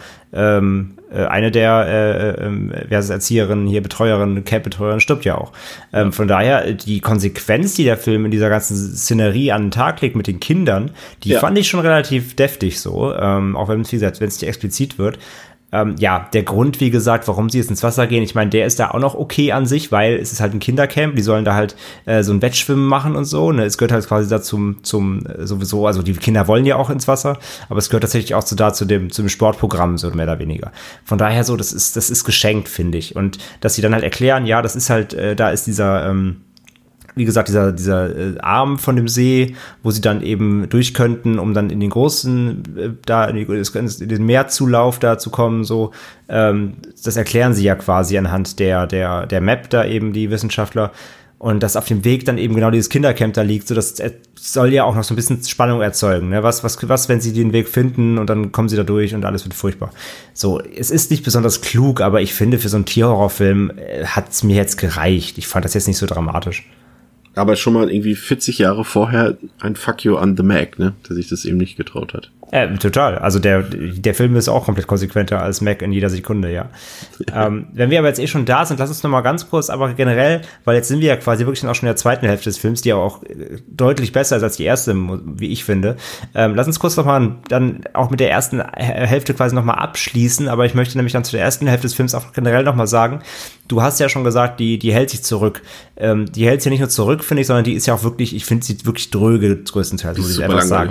Erzieherinnen, hier Betreuerin, Camp-Betreuerin stirbt ja auch. Von daher, die Konsequenz, die der Film in dieser ganzen Szenerie an den Tag legt mit den Kindern, die fand ich schon relativ deftig so, auch wenn es, wie gesagt, wenn es nicht explizit wird. Der Grund, wie gesagt, warum sie jetzt ins Wasser gehen, ich meine, der ist da auch noch okay an sich, weil es ist halt ein Kindercamp, die sollen da halt so ein Wettschwimmen machen und so, ne? Es gehört halt quasi dazu zum sowieso, also die Kinder wollen ja auch ins Wasser, aber es gehört tatsächlich auch zum Sportprogramm, so mehr oder weniger. Von daher so, das ist geschenkt, finde ich. Und dass sie dann halt erklären, ja, das ist halt, da ist dieser wie gesagt, dieser Arm von dem See, wo sie dann eben durch könnten, um dann in den großen, in den Meerzulauf da zu kommen, so, das erklären sie ja quasi anhand der Map da eben, die Wissenschaftler. Und dass auf dem Weg dann eben genau dieses Kindercamp da liegt, so das soll ja auch noch so ein bisschen Spannung erzeugen, ne? Was, wenn sie den Weg finden und dann kommen sie da durch und alles wird furchtbar. So, es ist nicht besonders klug, aber ich finde, für so einen Tierhorrorfilm hat's mir jetzt gereicht. Ich fand das jetzt nicht so dramatisch. Aber schon mal irgendwie 40 Jahre vorher ein Fuck you on the Mac, ne? Der sich das eben nicht getraut hat. Total. Also der Film ist auch komplett konsequenter als Mac in jeder Sekunde, ja. Wenn wir aber jetzt schon da sind, lass uns noch mal ganz kurz, aber generell, weil jetzt sind wir ja quasi wirklich auch schon in der zweiten Hälfte des Films, die ja auch deutlich besser ist als die erste, wie ich finde. Lass uns kurz noch mal dann auch mit der ersten Hälfte quasi noch mal abschließen, aber ich möchte nämlich dann zu der ersten Hälfte des Films auch generell noch mal sagen, du hast ja schon gesagt, die hält sich zurück. Die hält sich ja nicht nur zurück, finde ich, sondern die ist ja auch wirklich, ich finde sie wirklich dröge größtenteils, muss ich einfach sagen.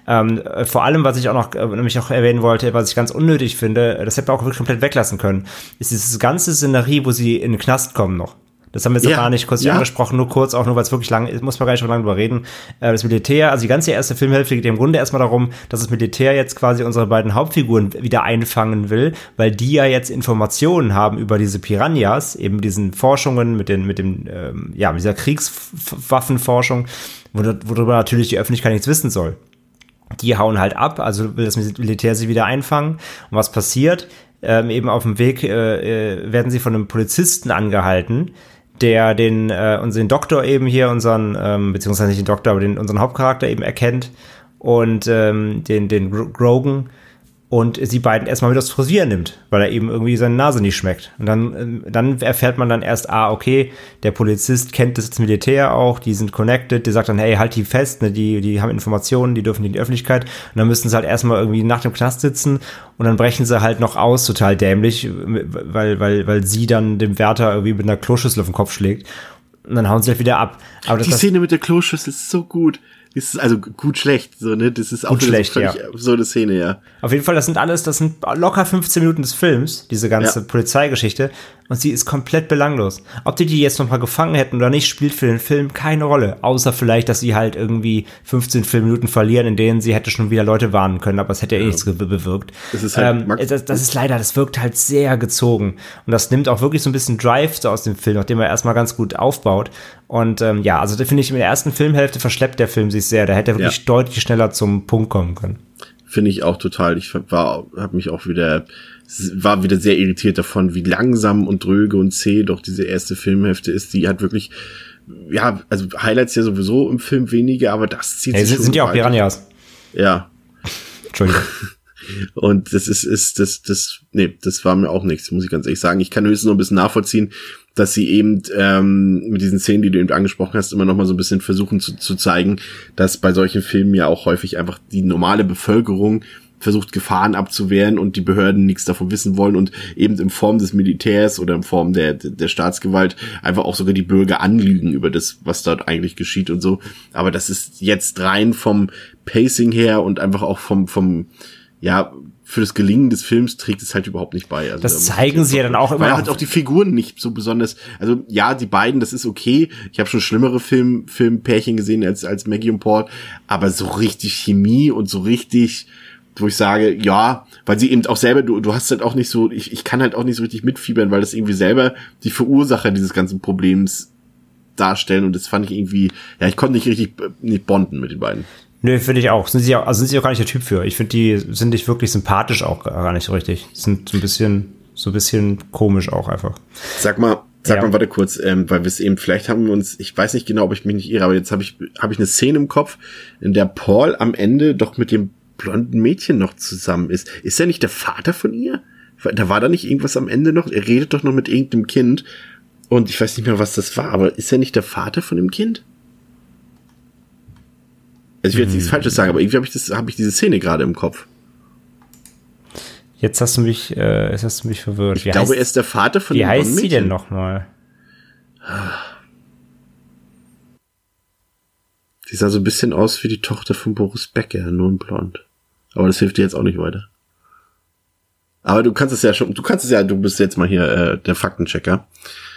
Vor allem, was ich auch noch nämlich auch erwähnen wollte, was ich ganz unnötig finde, das hätte man auch wirklich komplett weglassen können, ist dieses ganze Szenerie, wo sie in den Knast kommen noch. Das haben wir jetzt noch gar nicht kurz angesprochen, nur kurz, auch nur weil es wirklich lang ist, muss man gar nicht so lange drüber reden. Das Militär, also die ganze erste Filmhälfte geht im Grunde erstmal darum, dass das Militär jetzt quasi unsere beiden Hauptfiguren wieder einfangen will, weil die ja jetzt Informationen haben über diese Piranhas, eben diesen Forschungen mit dieser Kriegswaffenforschung, worüber natürlich die Öffentlichkeit nichts wissen soll. Die hauen halt ab, also will das Militär sie wieder einfangen. Und was passiert? Eben auf dem Weg werden sie von einem Polizisten angehalten, der den Doktor eben hier, beziehungsweise nicht den Doktor, aber unseren Hauptcharakter eben erkennt und den Grogan und sie beiden erstmal mit aufs Frisieren nimmt, weil er eben irgendwie seine Nase nicht schmeckt. Und dann erfährt man dann erst, okay, der Polizist kennt das Militär auch, die sind connected, der sagt dann, hey, halt die fest, ne, die haben Informationen, die dürfen in die Öffentlichkeit. Und dann müssen sie halt erstmal irgendwie nach dem Knast sitzen und dann brechen sie halt noch aus, total dämlich, weil sie dann dem Wärter irgendwie mit einer Kloschüssel auf den Kopf schlägt. Und dann hauen sie halt wieder ab. Aber die Szene mit der Kloschüssel ist so gut. Das ist also gut schlecht, so, ne? Das ist auch schlecht, so völlig absurde Szene, ja. Auf jeden Fall, das sind locker 15 Minuten des Films, diese ganze Polizeigeschichte. Und sie ist komplett belanglos. Ob die jetzt noch mal gefangen hätten oder nicht, spielt für den Film keine Rolle. Außer vielleicht, dass sie halt irgendwie 15 Filmminuten verlieren, in denen sie hätte schon wieder Leute warnen können, aber es hätte ja nichts bewirkt. Das ist halt das wirkt halt sehr gezogen. Und das nimmt auch wirklich so ein bisschen Drive so aus dem Film, nachdem er erstmal ganz gut aufbaut. Und also da finde ich, in der ersten Filmhälfte verschleppt der Film sich sehr. Da hätte er wirklich deutlich schneller zum Punkt kommen können. Finde ich auch total. Ich war wieder sehr irritiert davon, wie langsam und dröge und zäh doch diese erste Filmhälfte ist. Die hat wirklich, also Highlights ja sowieso im Film weniger, aber das zieht sich schon sind ja auch Piranhas. Ja. Entschuldigung. Und das war mir auch nichts, muss ich ganz ehrlich sagen. Ich kann höchstens noch ein bisschen nachvollziehen, dass sie eben mit diesen Szenen, die du eben angesprochen hast, immer noch mal so ein bisschen versuchen zu zeigen, dass bei solchen Filmen ja auch häufig einfach die normale Bevölkerung versucht, Gefahren abzuwehren und die Behörden nichts davon wissen wollen und eben in Form des Militärs oder in Form der Staatsgewalt einfach auch sogar die Bürger anlügen über das, was dort eigentlich geschieht und so. Aber das ist jetzt rein vom Pacing her und einfach auch vom für das Gelingen des Films trägt es halt überhaupt nicht bei. Also, das zeigen sie ja dann auch immer. Weil halt auch die Figuren nicht so besonders, also ja, die beiden, das ist okay. Ich habe schon schlimmere Filmpärchen gesehen als Maggie und Paul, aber so richtig Chemie und so richtig, wo ich sage, ja, weil sie eben auch selber, du hast halt auch nicht so, ich kann halt auch nicht so richtig mitfiebern, weil das irgendwie selber die Verursacher dieses ganzen Problems darstellen und das fand ich irgendwie, ich konnte nicht bonden mit den beiden. Nö, finde ich auch. Sind sie auch gar nicht der Typ für. Ich finde, die sind nicht wirklich sympathisch auch gar nicht so richtig. Sind so ein bisschen, So ein bisschen komisch auch einfach. Sag mal, warte kurz, weil wir es eben, vielleicht haben wir uns, ich weiß nicht genau, ob ich mich nicht irre, aber jetzt habe ich eine Szene im Kopf, in der Paul am Ende doch mit dem blonden Mädchen noch zusammen ist. Ist er nicht der Vater von ihr? Da war da nicht irgendwas am Ende noch? Er redet doch noch mit irgendeinem Kind und ich weiß nicht mehr, was das war, aber ist er nicht der Vater von dem Kind? Also ich will jetzt nichts Falsches sagen, aber irgendwie habe ich diese Szene gerade im Kopf. Jetzt hast du mich verwirrt. Ich glaube, er ist der Vater von dem Mädchen. Wie heißt sie denn nochmal? Sie sah so ein bisschen aus wie die Tochter von Boris Becker, nur in blond. Aber das hilft dir jetzt auch nicht weiter. Aber du bist jetzt mal hier der Faktenchecker.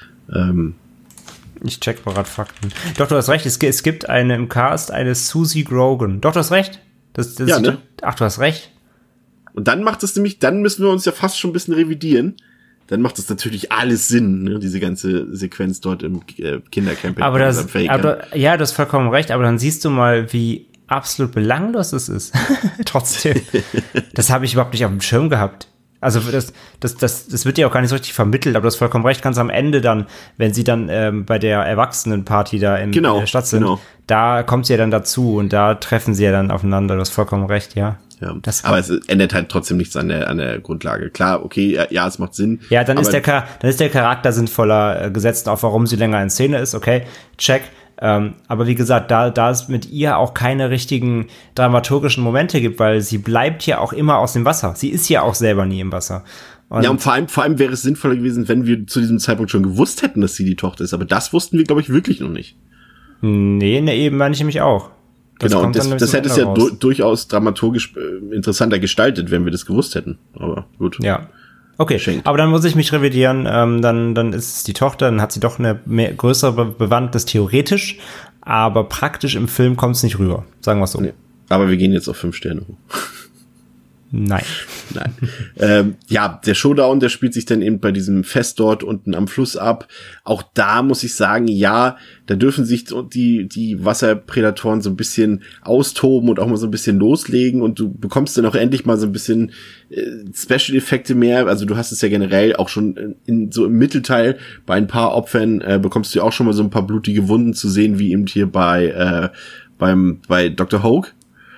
Ich check mal gerade Fakten. Doch, du hast recht, es gibt im Cast eine Susie Grogan. Doch, du hast recht. Ja, ne? Ach, du hast recht. Und dann macht es nämlich, dann müssen wir uns ja fast schon ein bisschen revidieren. Dann macht es natürlich alles Sinn, ne? Diese ganze Sequenz dort im Kindercamp. Aber du hast vollkommen recht, aber dann siehst du mal, wie absolut belanglos es ist. Trotzdem. Das habe ich überhaupt nicht auf dem Schirm gehabt. Also das wird ja auch gar nicht so richtig vermittelt, aber du hast vollkommen recht, ganz am Ende dann, wenn sie dann bei der Erwachsenenparty da in der Stadt sind, da kommt sie ja dann dazu und da treffen sie ja dann aufeinander, du hast vollkommen recht, ja. Ja, aber es ändert halt trotzdem nichts an der Grundlage. Klar, okay, ja, es macht Sinn. Ja, dann ist der Charakter sinnvoller gesetzt, auch warum sie länger in Szene ist, okay, check. Aber wie gesagt, da es mit ihr auch keine richtigen dramaturgischen Momente gibt, weil sie bleibt ja auch immer aus dem Wasser. Sie ist ja auch selber nie im Wasser. Und vor allem wäre es sinnvoller gewesen, wenn wir zu diesem Zeitpunkt schon gewusst hätten, dass sie die Tochter ist. Aber das wussten wir, glaube ich, wirklich noch nicht. Nee, eben meine ich nämlich auch. Genau, und das hätte es ja durchaus dramaturgisch interessanter gestaltet, wenn wir das gewusst hätten. Aber gut. Ja. Okay, aber dann muss ich mich revidieren, dann ist es die Tochter, dann hat sie doch eine größere Bewandtnis theoretisch, aber praktisch im Film kommt es nicht rüber, sagen wir es so. Nee, aber wir gehen jetzt auf 5 Sterne hoch. Nein. Ja, der Showdown, der spielt sich dann eben bei diesem Fest dort unten am Fluss ab. Auch da muss ich sagen, ja, da dürfen sich die Wasserprädatoren so ein bisschen austoben und auch mal so ein bisschen loslegen und du bekommst dann auch endlich mal so ein bisschen Special-Effekte mehr. Also du hast es ja generell auch schon so im Mittelteil bei ein paar Opfern bekommst du ja auch schon mal so ein paar blutige Wunden zu sehen, wie eben hier bei Dr. Hogue.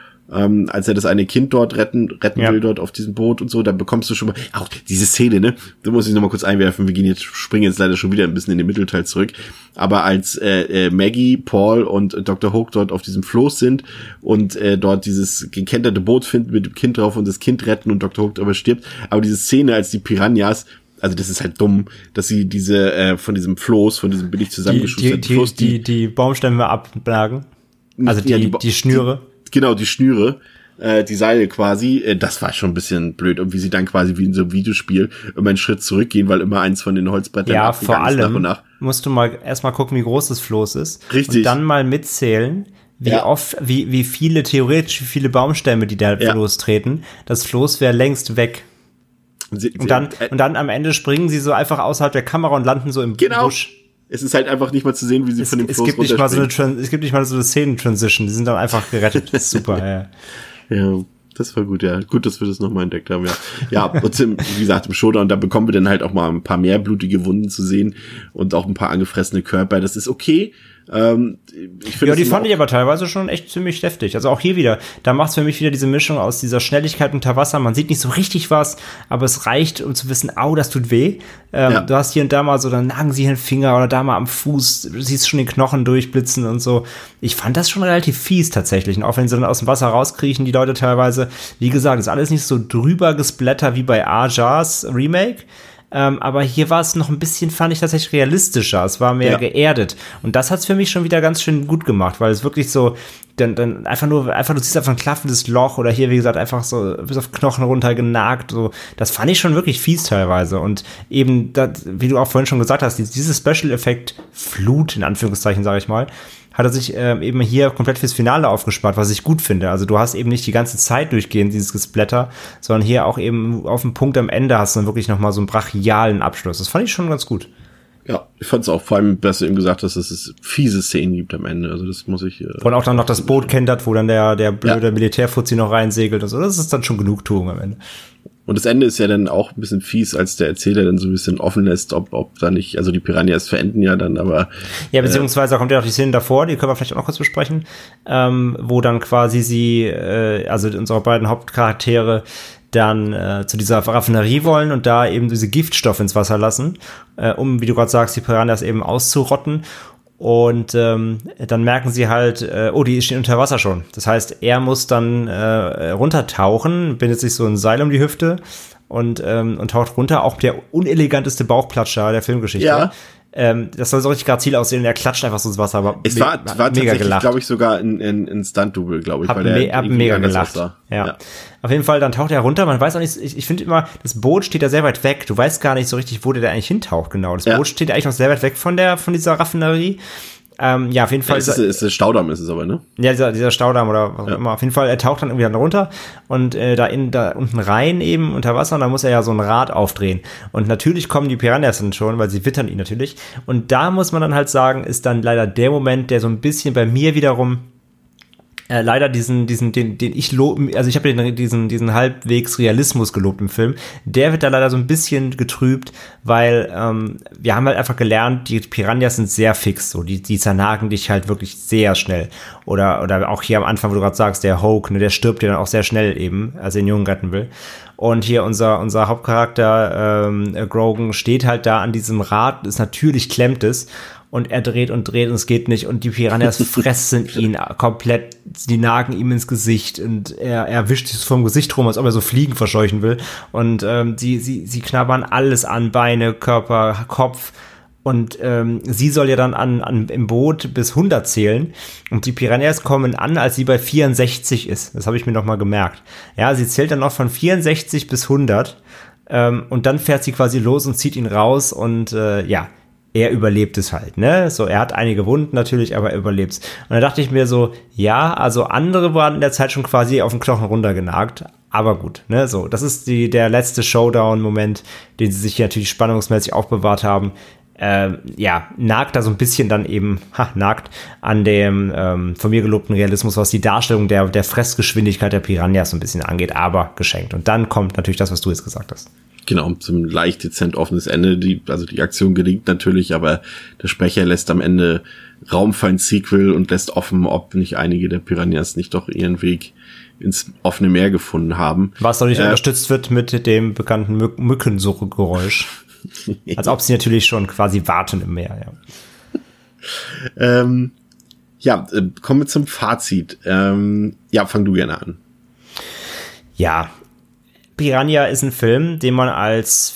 Als er das eine Kind dort retten will, dort auf diesem Boot und so, da bekommst du schon mal, auch diese Szene, ne, da muss ich noch mal kurz einwerfen, springen jetzt leider schon wieder ein bisschen in den Mittelteil zurück, aber als Maggie, Paul und Dr. Hogue dort auf diesem Floß sind und dort dieses gekenterte Boot finden mit dem Kind drauf und das Kind retten und Dr. Hogue aber stirbt, aber diese Szene, als die Piranhas, also das ist halt dumm, dass sie diese von diesem billig zusammengeschusserten Floß, die Baumstämme ablagen, also die Schnüre. Genau, die Schnüre, die Seile quasi, das war schon ein bisschen blöd. Und wie sie dann quasi wie in so einem Videospiel immer einen Schritt zurückgehen, weil immer eins von den Holzbrettern abgegangen ist nach und nach. Musst du mal erstmal gucken, wie groß das Floß ist. Richtig. Und dann mal mitzählen, wie viele Baumstämme, die da lostreten. Das Floß wäre längst weg. Und dann am Ende springen sie so einfach außerhalb der Kamera und landen so im Busch. Es ist halt einfach nicht mal zu sehen, wie sie von dem Floß runterspringen. Es gibt nicht mal so eine Szenen-Transition. Die sind dann einfach gerettet. Das ist super, ja. Ja, das war gut, ja. Gut, dass wir das nochmal entdeckt haben, ja. Ja, und wie gesagt, im Showdown, da bekommen wir dann halt auch mal ein paar mehr blutige Wunden zu sehen und auch ein paar angefressene Körper. Das ist okay. Ich finde, die fand ich aber teilweise schon echt ziemlich heftig. Also auch hier wieder, da macht es für mich wieder diese Mischung aus dieser Schnelligkeit unter Wasser. Man sieht nicht so richtig was, aber es reicht, um zu wissen, das tut weh. Du hast hier und da mal so, dann nagen sie den Finger oder da mal am Fuß, du siehst schon den Knochen durchblitzen und so. Ich fand das schon relativ fies tatsächlich. Und auch wenn sie dann aus dem Wasser rauskriechen, die Leute teilweise, wie gesagt, ist alles nicht so drüber gesplattert wie bei Ajars Remake. Aber hier war es noch ein bisschen, fand ich tatsächlich realistischer. Es war mehr geerdet. Und das hat's für mich schon wieder ganz schön gut gemacht, weil es wirklich so, dann einfach du siehst einfach ein klaffendes Loch oder hier, wie gesagt, einfach so bis auf Knochen runter genagt. So. Das fand ich schon wirklich fies teilweise. Und eben, wie du auch vorhin schon gesagt hast, dieses Special-Effekt Flut, in Anführungszeichen, sage ich mal, hat er sich eben hier komplett fürs Finale aufgespart, was ich gut finde. Also du hast eben nicht die ganze Zeit durchgehend dieses Gesplatter, sondern hier auch eben auf dem Punkt am Ende hast du dann wirklich nochmal so einen brachialen Abschluss. Das fand ich schon ganz gut. Ja, ich fand es auch vor allem, dass du eben gesagt hast, dass es fiese Szenen gibt am Ende. Also das muss ich... Und auch dann noch das Boot kentert, wo dann der blöde Militärfuzzi noch reinsegelt. Also das ist dann schon Genugtuung am Ende. Und das Ende ist ja dann auch ein bisschen fies, als der Erzähler dann so ein bisschen offen lässt, ob da nicht, also die Piranhas verenden ja dann, aber... Ja, beziehungsweise kommt ja auch die Szene davor, die können wir vielleicht auch noch kurz besprechen, wo dann quasi sie, also unsere beiden Hauptcharaktere dann zu dieser Raffinerie wollen und da eben diese Giftstoffe ins Wasser lassen, um, wie du gerade sagst, die Piranhas eben auszurotten. Und dann merken sie halt, die stehen unter Wasser schon. Das heißt, er muss dann runtertauchen, bindet sich so ein Seil um die Hüfte und taucht runter. Auch der uneleganteste Bauchplatscher der Filmgeschichte. Ja. Das soll so richtig grazil aussehen und er klatscht einfach so ins Wasser. Aber es war tatsächlich, glaube ich, sogar ein Stunt-Double, glaube ich. Hab mega gelacht. Ja. Auf jeden Fall, dann taucht er runter. Man weiß auch nicht, ich finde immer, das Boot steht da sehr weit weg. Du weißt gar nicht so richtig, wo der eigentlich hintaucht, genau. Das Boot steht eigentlich noch sehr weit weg von dieser Raffinerie. Ja, auf jeden Fall. Ist Staudamm ist es aber, ne? Ja, dieser Staudamm oder was auch immer. Auf jeden Fall, er taucht dann irgendwie dann runter und da unten rein eben unter Wasser und dann muss er ja so ein Rad aufdrehen. Und natürlich kommen die Piranhas dann schon, weil sie wittern ihn natürlich. Und da muss man dann halt sagen, ist dann leider der Moment, der so ein bisschen bei mir wiederum leider den ich lobe, also ich habe diesen halbwegs Realismus gelobt im Film, der wird da leider so ein bisschen getrübt, weil wir haben halt einfach gelernt, die Piranhas sind sehr fix, so die zernagen dich halt wirklich sehr schnell. Oder auch hier am Anfang, wo du gerade sagst, der Hoke, ne, der stirbt ja dann auch sehr schnell eben, als er den Jungen retten will. Und hier unser Hauptcharakter Grogan steht halt da an diesem Rad, natürlich klemmt es. Und er dreht und es geht nicht. Und die Piranhas fressen ihn komplett. Die nagen ihm ins Gesicht. Und er wischt sich vom Gesicht rum, als ob er so Fliegen verscheuchen will. Und sie knabbern alles an. Beine, Körper, Kopf. Und sie soll ja dann im Boot bis 100 zählen. Und die Piranhas kommen an, als sie bei 64 ist. Das habe ich mir noch mal gemerkt. Ja, sie zählt dann noch von 64 bis 100. Und dann fährt sie quasi los und zieht ihn raus. Und er überlebt es halt, ne? So, er hat einige Wunden natürlich, aber er überlebt es. Und da dachte ich mir so, ja, also andere waren in der Zeit schon quasi auf den Knochen runtergenagt, aber gut, ne? So, das ist der letzte Showdown-Moment, den sie sich hier natürlich spannungsmäßig aufbewahrt haben. Nagt da so ein bisschen dann eben, nagt an dem von mir gelobten Realismus, was die Darstellung der Fressgeschwindigkeit der Piranhas so ein bisschen angeht, aber geschenkt. Und dann kommt natürlich das, was du jetzt gesagt hast. Genau, zum leicht dezent offenes Ende. Die Aktion gelingt natürlich, aber der Sprecher lässt am Ende Raum für ein Sequel und lässt offen, ob nicht einige der Piranhas nicht doch ihren Weg ins offene Meer gefunden haben. Was doch nicht unterstützt wird mit dem bekannten Mückensuche-Geräusch. Als ob sie natürlich schon quasi warten im Meer, ja. Kommen wir zum Fazit. Fang du gerne an. Ja, Piranha ist ein Film, den man als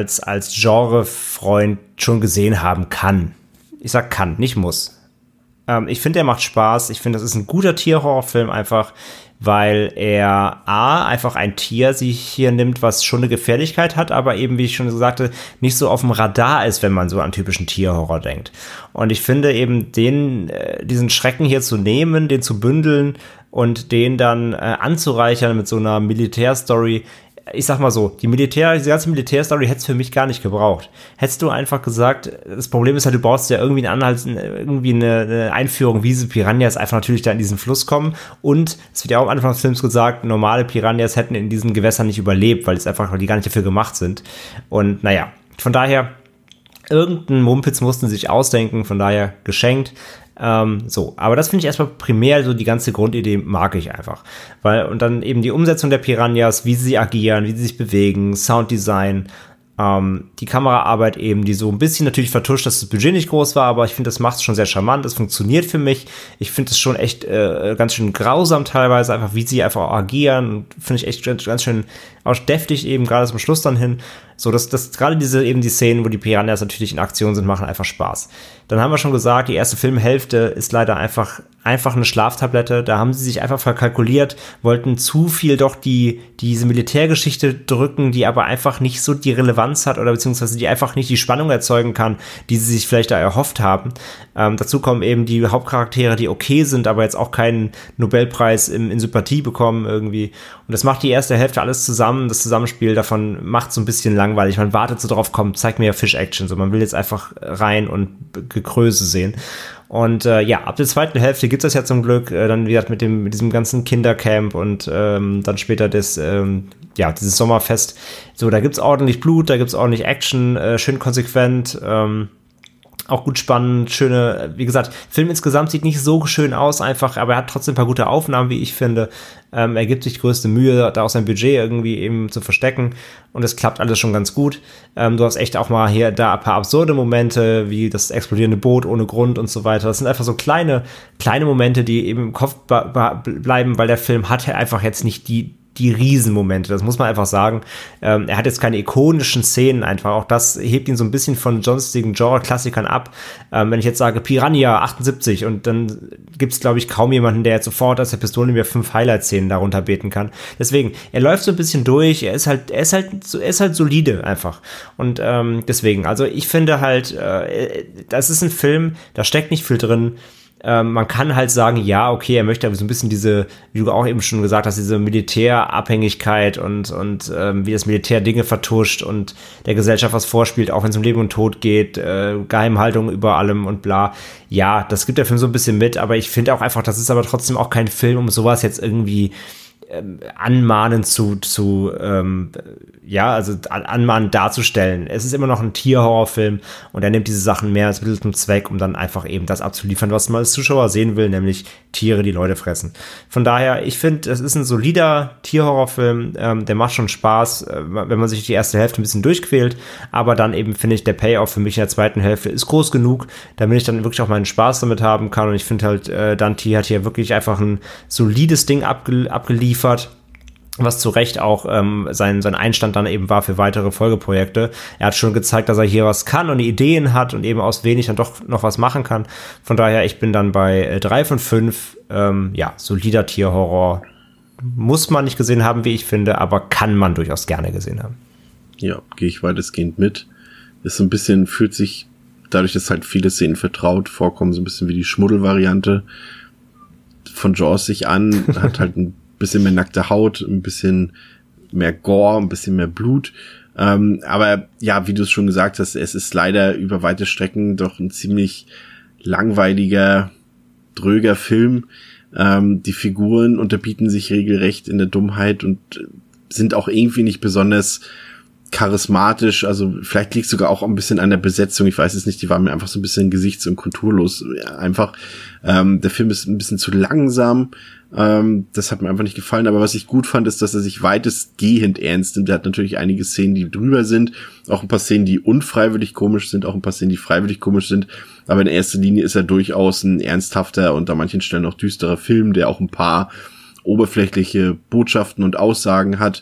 Genrefreund schon gesehen haben kann. Ich sag kann, nicht muss. Ich finde, er macht Spaß. Ich finde, das ist ein guter Tierhorrorfilm einfach, weil er einfach ein Tier sich hier nimmt, was schon eine Gefährlichkeit hat, aber eben, wie ich schon sagte, nicht so auf dem Radar ist, wenn man so an typischen Tierhorror denkt. Und ich finde eben, diesen Schrecken hier zu nehmen, den zu bündeln und den dann anzureichern mit so einer Militärstory. Ich sag mal so, diese ganze Militärstory hätte es für mich gar nicht gebraucht. Hättest du einfach gesagt, das Problem ist halt, du brauchst ja irgendwie einen Anhalt, irgendwie eine Einführung, wie diese Piranhas einfach natürlich da in diesen Fluss kommen. Und es wird ja auch am Anfang des Films gesagt, normale Piranhas hätten in diesen Gewässern nicht überlebt, weil die gar nicht dafür gemacht sind. Und naja, von daher, irgendeinen Mumpitz mussten sie sich ausdenken, von daher geschenkt. Aber das finde ich erstmal primär so die ganze Grundidee mag ich einfach. Und dann eben die Umsetzung der Piranhas, wie sie agieren, wie sie sich bewegen, Sounddesign, die Kameraarbeit eben, die so ein bisschen natürlich vertuscht, dass das Budget nicht groß war, aber ich finde, das macht es schon sehr charmant, das funktioniert für mich. Ich finde es schon echt ganz schön grausam teilweise, einfach wie sie einfach agieren, finde ich echt ganz schön auch deftig eben, gerade zum Schluss dann hin. So, dass gerade die Szenen, wo die Piranhas natürlich in Aktion sind, machen einfach Spaß. Dann haben wir schon gesagt, die erste Filmhälfte ist leider einfach eine Schlaftablette. Da haben sie sich einfach verkalkuliert, wollten zu viel doch diese Militärgeschichte drücken, die aber einfach nicht so die Relevanz hat oder beziehungsweise die einfach nicht die Spannung erzeugen kann, die sie sich vielleicht da erhofft haben. Dazu kommen eben die Hauptcharaktere, die okay sind, aber jetzt auch keinen Nobelpreis in Sympathie bekommen irgendwie. Und das macht die erste Hälfte alles zusammen. Das Zusammenspiel davon macht so ein bisschen langweilig. Man wartet so drauf, komm, zeig mir ja Fish-Action. So, man will jetzt einfach rein und Gekröse sehen. Und ab der zweiten Hälfte gibt's das ja zum Glück, dann wieder mit diesem ganzen Kindercamp und dann später dieses Sommerfest. So, da gibt's ordentlich Blut, da gibt's ordentlich Action, schön konsequent, auch gut spannend, schöne, wie gesagt, Film insgesamt sieht nicht so schön aus einfach, aber er hat trotzdem ein paar gute Aufnahmen, wie ich finde. Er gibt sich größte Mühe, da auch sein Budget irgendwie eben zu verstecken und es klappt alles schon ganz gut. Du hast echt auch mal hier da ein paar absurde Momente, wie das explodierende Boot ohne Grund und so weiter. Das sind einfach so kleine Momente, die eben im Kopf bleiben, weil der Film hat ja einfach jetzt nicht die Riesenmomente, das muss man einfach sagen. Er hat jetzt keine ikonischen Szenen einfach, auch das hebt ihn so ein bisschen von sonstigen Genre-Klassikern ab. Wenn ich jetzt sage Piranha 78 und dann gibt's, glaube ich, kaum jemanden, der jetzt sofort aus der Pistole mir 5 Highlight-Szenen darunter beten kann. Deswegen, er läuft so ein bisschen durch, er ist halt solide einfach. Und deswegen, also ich finde halt, das ist ein Film, da steckt nicht viel drin. Man kann halt sagen, ja, okay, er möchte aber so ein bisschen diese, wie du auch eben schon gesagt hast, diese Militärabhängigkeit und wie das Militär Dinge vertuscht und der Gesellschaft was vorspielt, auch wenn es um Leben und Tod geht, Geheimhaltung über allem und bla. Ja, das gibt der Film so ein bisschen mit, aber ich finde auch einfach, das ist aber trotzdem auch kein Film, um sowas jetzt irgendwie anmahnend anmahnend darzustellen. Es ist immer noch ein Tierhorrorfilm und er nimmt diese Sachen mehr als Mittel zum Zweck, um dann einfach eben das abzuliefern, was man als Zuschauer sehen will, nämlich Tiere, die Leute fressen. Von daher, ich finde, es ist ein solider Tierhorrorfilm, der macht schon Spaß, wenn man sich die erste Hälfte ein bisschen durchquält, aber dann eben finde ich, der Payoff für mich in der zweiten Hälfte ist groß genug, damit ich dann wirklich auch meinen Spaß damit haben kann und ich finde halt, Dante hat hier wirklich einfach ein solides Ding abgeliefert, was zu Recht auch sein Einstand dann eben war für weitere Folgeprojekte. Er hat schon gezeigt, dass er hier was kann und Ideen hat und eben aus wenig dann doch noch was machen kann. Von daher, ich bin dann bei 3 von 5. Solider Tierhorror. Muss man nicht gesehen haben, wie ich finde, aber kann man durchaus gerne gesehen haben. Ja, gehe ich weitestgehend mit. Ist so ein bisschen, fühlt sich, dadurch, dass halt viele Szenen vertraut vorkommen, so ein bisschen wie die Schmuddelvariante von Jaws sich an, hat halt ein bisschen mehr nackte Haut, ein bisschen mehr Gore, ein bisschen mehr Blut. Aber ja, wie du es schon gesagt hast, es ist leider über weite Strecken doch ein ziemlich langweiliger, dröger Film. Die Figuren unterbieten sich regelrecht in der Dummheit und sind auch irgendwie nicht besonders charismatisch, also vielleicht liegt es sogar auch ein bisschen an der Besetzung, ich weiß es nicht, die war mir einfach so ein bisschen gesichts- und konturlos, einfach, der Film ist ein bisschen zu langsam, das hat mir einfach nicht gefallen, aber was ich gut fand, ist, dass er sich weitestgehend ernst nimmt. Er hat natürlich einige Szenen, die drüber sind, auch ein paar Szenen, die unfreiwillig komisch sind, auch ein paar Szenen, die freiwillig komisch sind, aber in erster Linie ist er durchaus ein ernsthafter und an manchen Stellen auch düsterer Film, der auch ein paar oberflächliche Botschaften und Aussagen hat.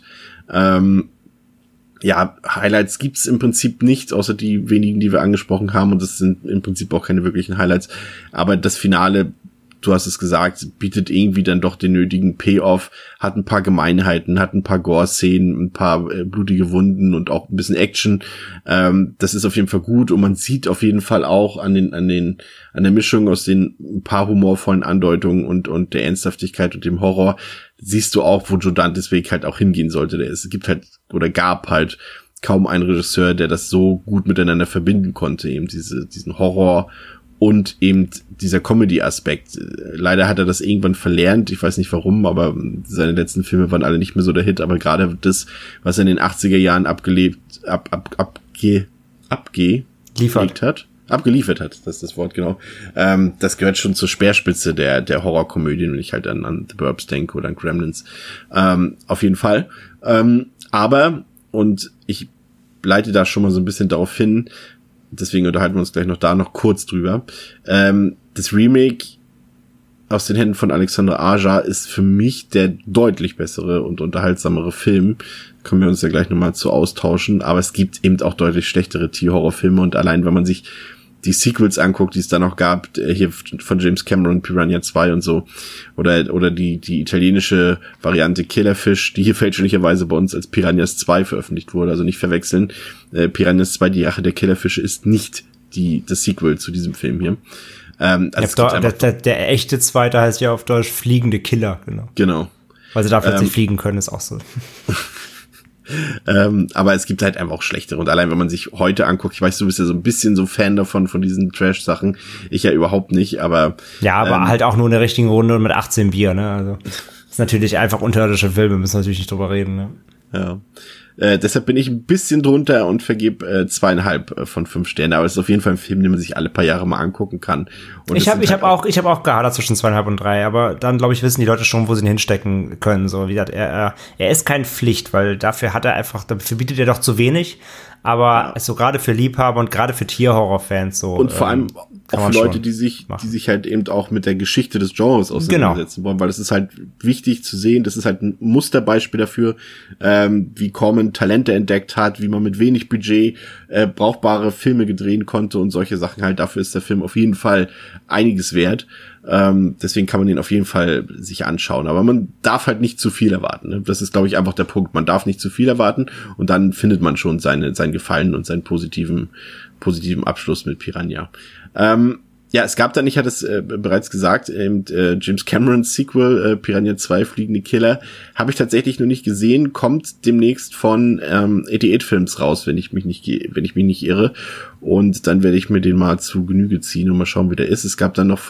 Ja, Highlights gibt's im Prinzip nicht, außer die wenigen, die wir angesprochen haben, und das sind im Prinzip auch keine wirklichen Highlights, aber das Finale, du hast es gesagt, bietet irgendwie dann doch den nötigen Payoff, hat ein paar Gemeinheiten, hat ein paar Gore-Szenen, ein paar blutige Wunden und auch ein bisschen Action. Das ist auf jeden Fall gut und man sieht auf jeden Fall auch an der Mischung aus den ein paar humorvollen Andeutungen und der Ernsthaftigkeit und dem Horror, siehst du auch, wo Joe Dantes Weg halt auch hingehen sollte. Es gibt halt oder gab halt kaum einen Regisseur, der das so gut miteinander verbinden konnte, eben diesen Horror und eben dieser Comedy-Aspekt. Leider hat er das irgendwann verlernt, ich weiß nicht warum, aber seine letzten Filme waren alle nicht mehr so der Hit, aber gerade das, was er in den 80er Jahren abgeliefert hat, das ist das Wort, genau. Das gehört schon zur Speerspitze der Horrorkomödien, wenn ich halt an The Burbs denke oder an Gremlins. Auf jeden Fall. Aber, und ich leite da schon mal so ein bisschen darauf hin, deswegen unterhalten wir uns gleich noch kurz drüber. Das Remake aus den Händen von Alexandre Aja ist für mich der deutlich bessere und unterhaltsamere Film. Können wir uns ja gleich nochmal zu austauschen. Aber es gibt eben auch deutlich schlechtere Tierhorrorfilme. Und allein, wenn man sich die Sequels anguckt, die es da noch gab, hier von James Cameron, Piranha 2 und so, oder die italienische Variante Killerfish, die hier fälschlicherweise bei uns als Piranhas 2 veröffentlicht wurde, also nicht verwechseln. Piranhas 2, die Rache der Killerfische, ist nicht das Sequel zu diesem Film hier. Der echte Zweite heißt ja auf Deutsch Fliegende Killer, genau. Genau. Weil sie dafür nicht fliegen können, ist auch so. Aber es gibt halt einfach auch schlechtere. Und allein, wenn man sich heute anguckt, ich weiß, du bist ja so ein bisschen so Fan davon, von diesen Trash-Sachen. Ich ja überhaupt nicht, aber... Ja, aber halt auch nur eine richtige Runde mit 18 Bier, ne? Also, ist natürlich einfach unterirdische Filme, müssen natürlich nicht drüber reden, ne? Ja. Deshalb bin ich ein bisschen drunter und vergebe 2,5 von 5 Sternen. Aber es ist auf jeden Fall ein Film, den man sich alle paar Jahre mal angucken kann. Und ich hab auch gehadert zwischen 2,5 und 3, aber dann, glaube ich, wissen die Leute schon, wo sie ihn hinstecken können. So, wie gesagt, er ist keine Pflicht, weil dafür bietet er doch zu wenig. Aber so gerade für Liebhaber und gerade für Tierhorrorfans so. Und vor allem auch für Leute, die sich halt eben auch mit der Geschichte des Genres auseinandersetzen wollen, weil es ist halt wichtig zu sehen, das ist halt ein Musterbeispiel dafür, wie Corman Talente entdeckt hat, wie man mit wenig Budget brauchbare Filme gedrehen konnte und solche Sachen halt. Dafür ist der Film auf jeden Fall einiges wert. Deswegen kann man den auf jeden Fall sich anschauen. Aber man darf halt nicht zu viel erwarten. Ne? Das ist, glaube ich, einfach der Punkt. Man darf nicht zu viel erwarten und dann findet man schon sein Gefallen und seinen positiven Abschluss mit Piranha. Ja, es gab dann, ich hatte es bereits gesagt, James Camerons Sequel, Piranha 2, Fliegende Killer, habe ich tatsächlich noch nicht gesehen, kommt demnächst von 88 Films raus, wenn ich mich nicht irre. Und dann werde ich mir den mal zu Genüge ziehen und mal schauen, wie der ist. Es gab dann noch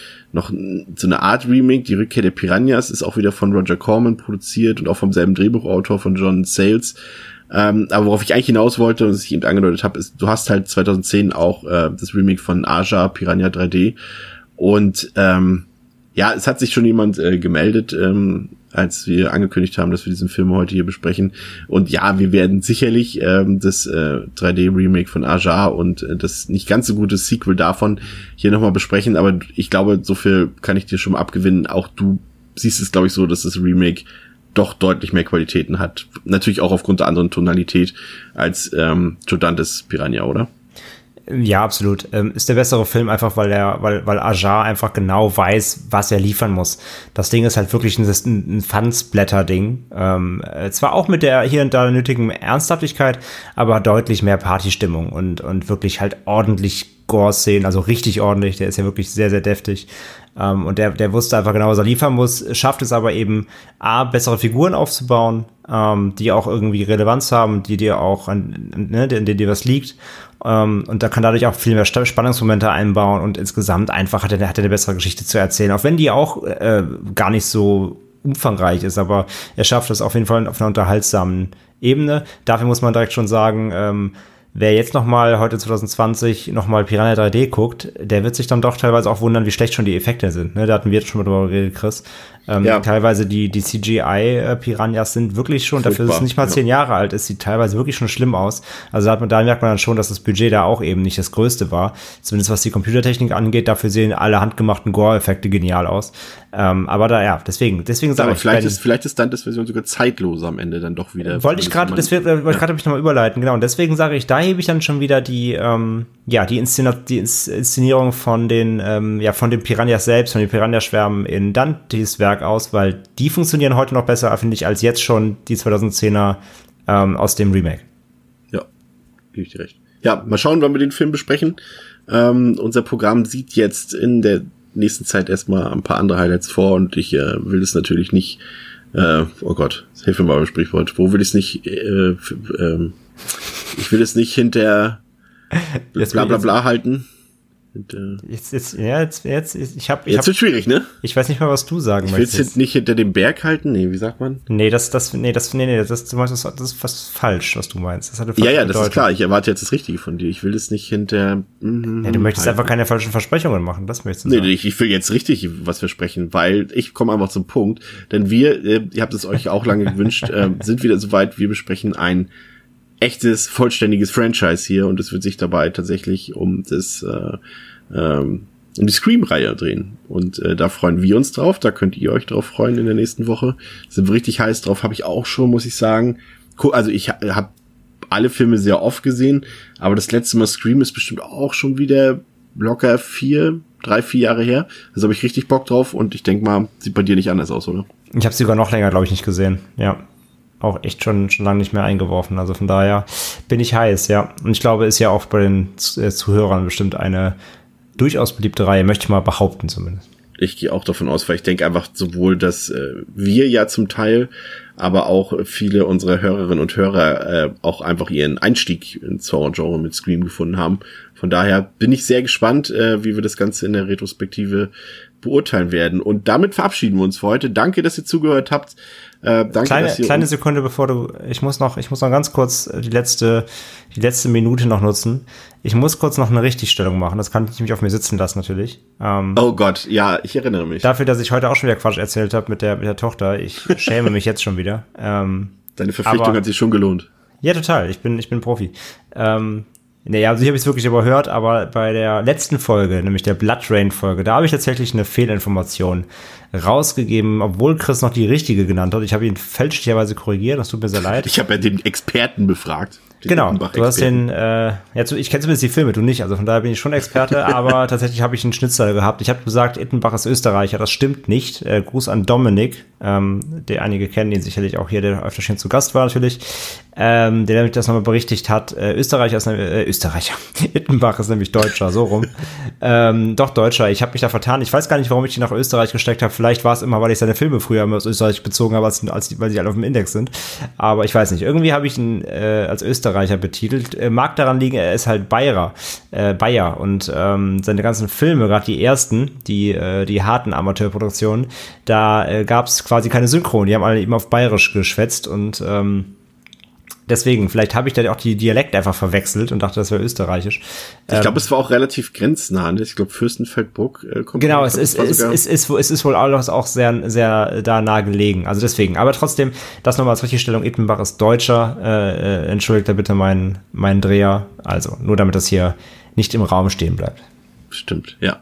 so eine Art Remake, die Rückkehr der Piranhas, ist auch wieder von Roger Corman produziert und auch vom selben Drehbuchautor von John Sayles. Aber worauf ich eigentlich hinaus wollte und was ich eben angedeutet habe, ist, du hast halt 2010 auch das Remake von Aja, Piranha 3D. Und ja, es hat sich schon jemand gemeldet, als wir angekündigt haben, dass wir diesen Film heute hier besprechen. Und ja, wir werden sicherlich das 3D-Remake von Aja und das nicht ganz so gute Sequel davon hier nochmal besprechen. Aber ich glaube, so viel kann ich dir schon mal abgewinnen. Auch du siehst es, glaube ich, so, dass das Remake doch deutlich mehr Qualitäten hat. Natürlich auch aufgrund der anderen Tonalität als Joe Dantes Piranha, oder? Ja, absolut. Ist der bessere Film einfach, weil Aja einfach genau weiß, was er liefern muss. Das Ding ist halt wirklich ein Fun-Splatter-Ding. Zwar auch mit der hier und da nötigen Ernsthaftigkeit, aber deutlich mehr Partystimmung und wirklich halt ordentlich Gore-Szenen, also richtig ordentlich. Der ist ja wirklich sehr, sehr deftig. Und der wusste einfach genau, was er liefern muss, schafft es aber eben, bessere Figuren aufzubauen, die auch irgendwie Relevanz haben, die dir auch in dir was liegt. Und da kann dadurch auch viel mehr Spannungsmomente einbauen und insgesamt einfach hat er eine bessere Geschichte zu erzählen, auch wenn die auch gar nicht so umfangreich ist, aber er schafft es auf jeden Fall auf einer unterhaltsamen Ebene. Dafür muss man direkt schon sagen, wer jetzt heute 2020 nochmal Piranha 3D guckt, der wird sich dann doch teilweise auch wundern, wie schlecht schon die Effekte sind. Ne? Da hatten wir jetzt schon mal drüber geredet, Chris. Ja. Teilweise die CGI-Piranhas sind wirklich schon, dafür, dass es nicht mal 10 Jahre alt ist, sieht teilweise wirklich schon schlimm aus. Also da merkt man dann schon, dass das Budget da auch eben nicht das größte war. Zumindest was die Computertechnik angeht, dafür sehen alle handgemachten Gore-Effekte genial aus. Aber deswegen sage ich. Vielleicht ist Dantes Version sogar zeitloser am Ende dann doch wieder. Wollte ich gerade nochmal überleiten, genau. Und deswegen sage ich, da hebe ich dann schon wieder die Inszenierung von den Piranhas selbst, von den Piranha-Schwärmen in Dantes Werk aus, weil die funktionieren heute noch besser, finde ich, als jetzt schon die 2010er aus dem Remake. Ja, gebe ich dir recht. Ja, mal schauen, wann wir den Film besprechen. Unser Programm sieht jetzt in der nächsten Zeit erstmal ein paar andere Highlights vor und ich will es natürlich nicht, oh Gott, hilf mir mal beim Sprichwort, wo will ich es nicht, ich will es nicht hinter bla bla bla halten. Jetzt wird schwierig, ne? Ich weiß nicht mal, was du sagen möchtest. Ich will es nicht hinter dem Berg halten? Nee, wie sagt man? Das ist fast falsch, was du meinst. Das das ist klar. Ich erwarte jetzt das Richtige von dir. Ich will es nicht hinter... du möchtest einfach keine falschen Versprechungen machen, das möchtest du sagen. Nee, ich will jetzt richtig was versprechen, weil ich komme einfach zum Punkt. Denn ihr habt es euch auch lange gewünscht, sind wieder soweit, wir besprechen ein echtes, vollständiges Franchise hier und es wird sich dabei tatsächlich um die Scream-Reihe drehen. Und da freuen wir uns drauf, da könnt ihr euch drauf freuen in der nächsten Woche. Sind wir richtig heiß drauf, habe ich auch schon, muss ich sagen. Also ich habe alle Filme sehr oft gesehen, aber das letzte Mal Scream ist bestimmt auch schon wieder locker 3-4 Jahre her. Also habe ich richtig Bock drauf und ich denke mal, sieht bei dir nicht anders aus, oder? Ich habe sie sogar noch länger, glaube ich, nicht gesehen, ja. Auch echt schon lange nicht mehr eingeworfen. Also von daher bin ich heiß, ja. Und ich glaube, ist ja auch bei den Zuhörern bestimmt eine durchaus beliebte Reihe, möchte ich mal behaupten zumindest. Ich gehe auch davon aus, weil ich denke einfach sowohl, dass wir ja zum Teil, aber auch viele unserer Hörerinnen und Hörer auch einfach ihren Einstieg ins Horror-Genre mit Scream gefunden haben. Von daher bin ich sehr gespannt, wie wir das Ganze in der Retrospektive beurteilen werden. Und damit verabschieden wir uns für heute. Danke, dass ihr zugehört habt. Danke, kleine Sekunde, bevor ich muss noch ganz kurz die letzte Minute noch nutzen. Ich muss kurz noch eine Richtigstellung machen. Das kann ich nicht auf mir sitzen lassen, natürlich. Oh Gott, ja, ich erinnere mich. Dafür, dass ich heute auch schon wieder Quatsch erzählt habe mit der Tochter. Ich schäme mich jetzt schon wieder. Deine Verpflichtung hat sich schon gelohnt. Ja, total. Ich bin Profi. Naja, also hier habe ich es wirklich überhört, aber bei der letzten Folge, nämlich der Blood Rain Folge, da habe ich tatsächlich eine Fehlinformation rausgegeben, obwohl Chris noch die richtige genannt hat. Ich habe ihn fälschlicherweise korrigiert, das tut mir sehr leid. Ich habe ja den Experten befragt. Genau, du hast den, ich kenne zumindest die Filme, du nicht, also von daher bin ich schon Experte, aber tatsächlich habe ich einen Schnitzer gehabt. Ich habe gesagt, Ittenbach ist Österreicher, das stimmt nicht. Gruß an Dominik, der einige kennen ihn sicherlich auch hier, der öfter schon zu Gast war natürlich, der nämlich das nochmal berichtigt hat. Österreicher, Ittenbach ist nämlich Deutscher, so rum. Doch, Deutscher, ich habe mich da vertan. Ich weiß gar nicht, warum ich die nach Österreich gesteckt habe. Vielleicht war es immer, weil ich seine Filme früher immer aus Österreich bezogen habe, weil sie alle auf dem Index sind. Aber ich weiß nicht, irgendwie habe ich ihn als Österreicher betitelt. Mag daran liegen, er ist halt Bayer und seine ganzen Filme, gerade die ersten, die harten Amateurproduktionen, da gab es quasi keine Synchron, die haben alle eben auf Bayerisch geschwätzt und deswegen, vielleicht habe ich da auch die Dialekte einfach verwechselt und dachte, das wäre österreichisch. Ich glaube, es war auch relativ grenznah. Ne? Ich glaube, Fürstenfeldbruck kommt. Genau, es ist wohl alles auch sehr, sehr da nah gelegen. Also deswegen. Aber trotzdem, das nochmal als Richtigstellung. Ittenbach ist Deutscher. Entschuldigt da bitte meinen Dreher. Also, nur damit das hier nicht im Raum stehen bleibt. Stimmt, ja.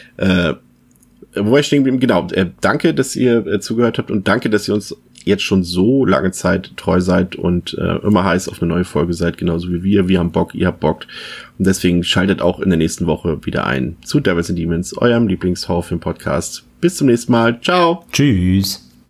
Wo ich stehen geblieben? Genau. Danke, dass ihr zugehört habt und danke, dass ihr uns jetzt schon so lange Zeit treu seid und immer heiß auf eine neue Folge seid, genauso wie wir. Wir haben Bock, ihr habt Bock. Und deswegen schaltet auch in der nächsten Woche wieder ein zu Devils and Demons, eurem Lieblings-Horrorfilm-Podcast. Bis zum nächsten Mal. Ciao. Tschüss.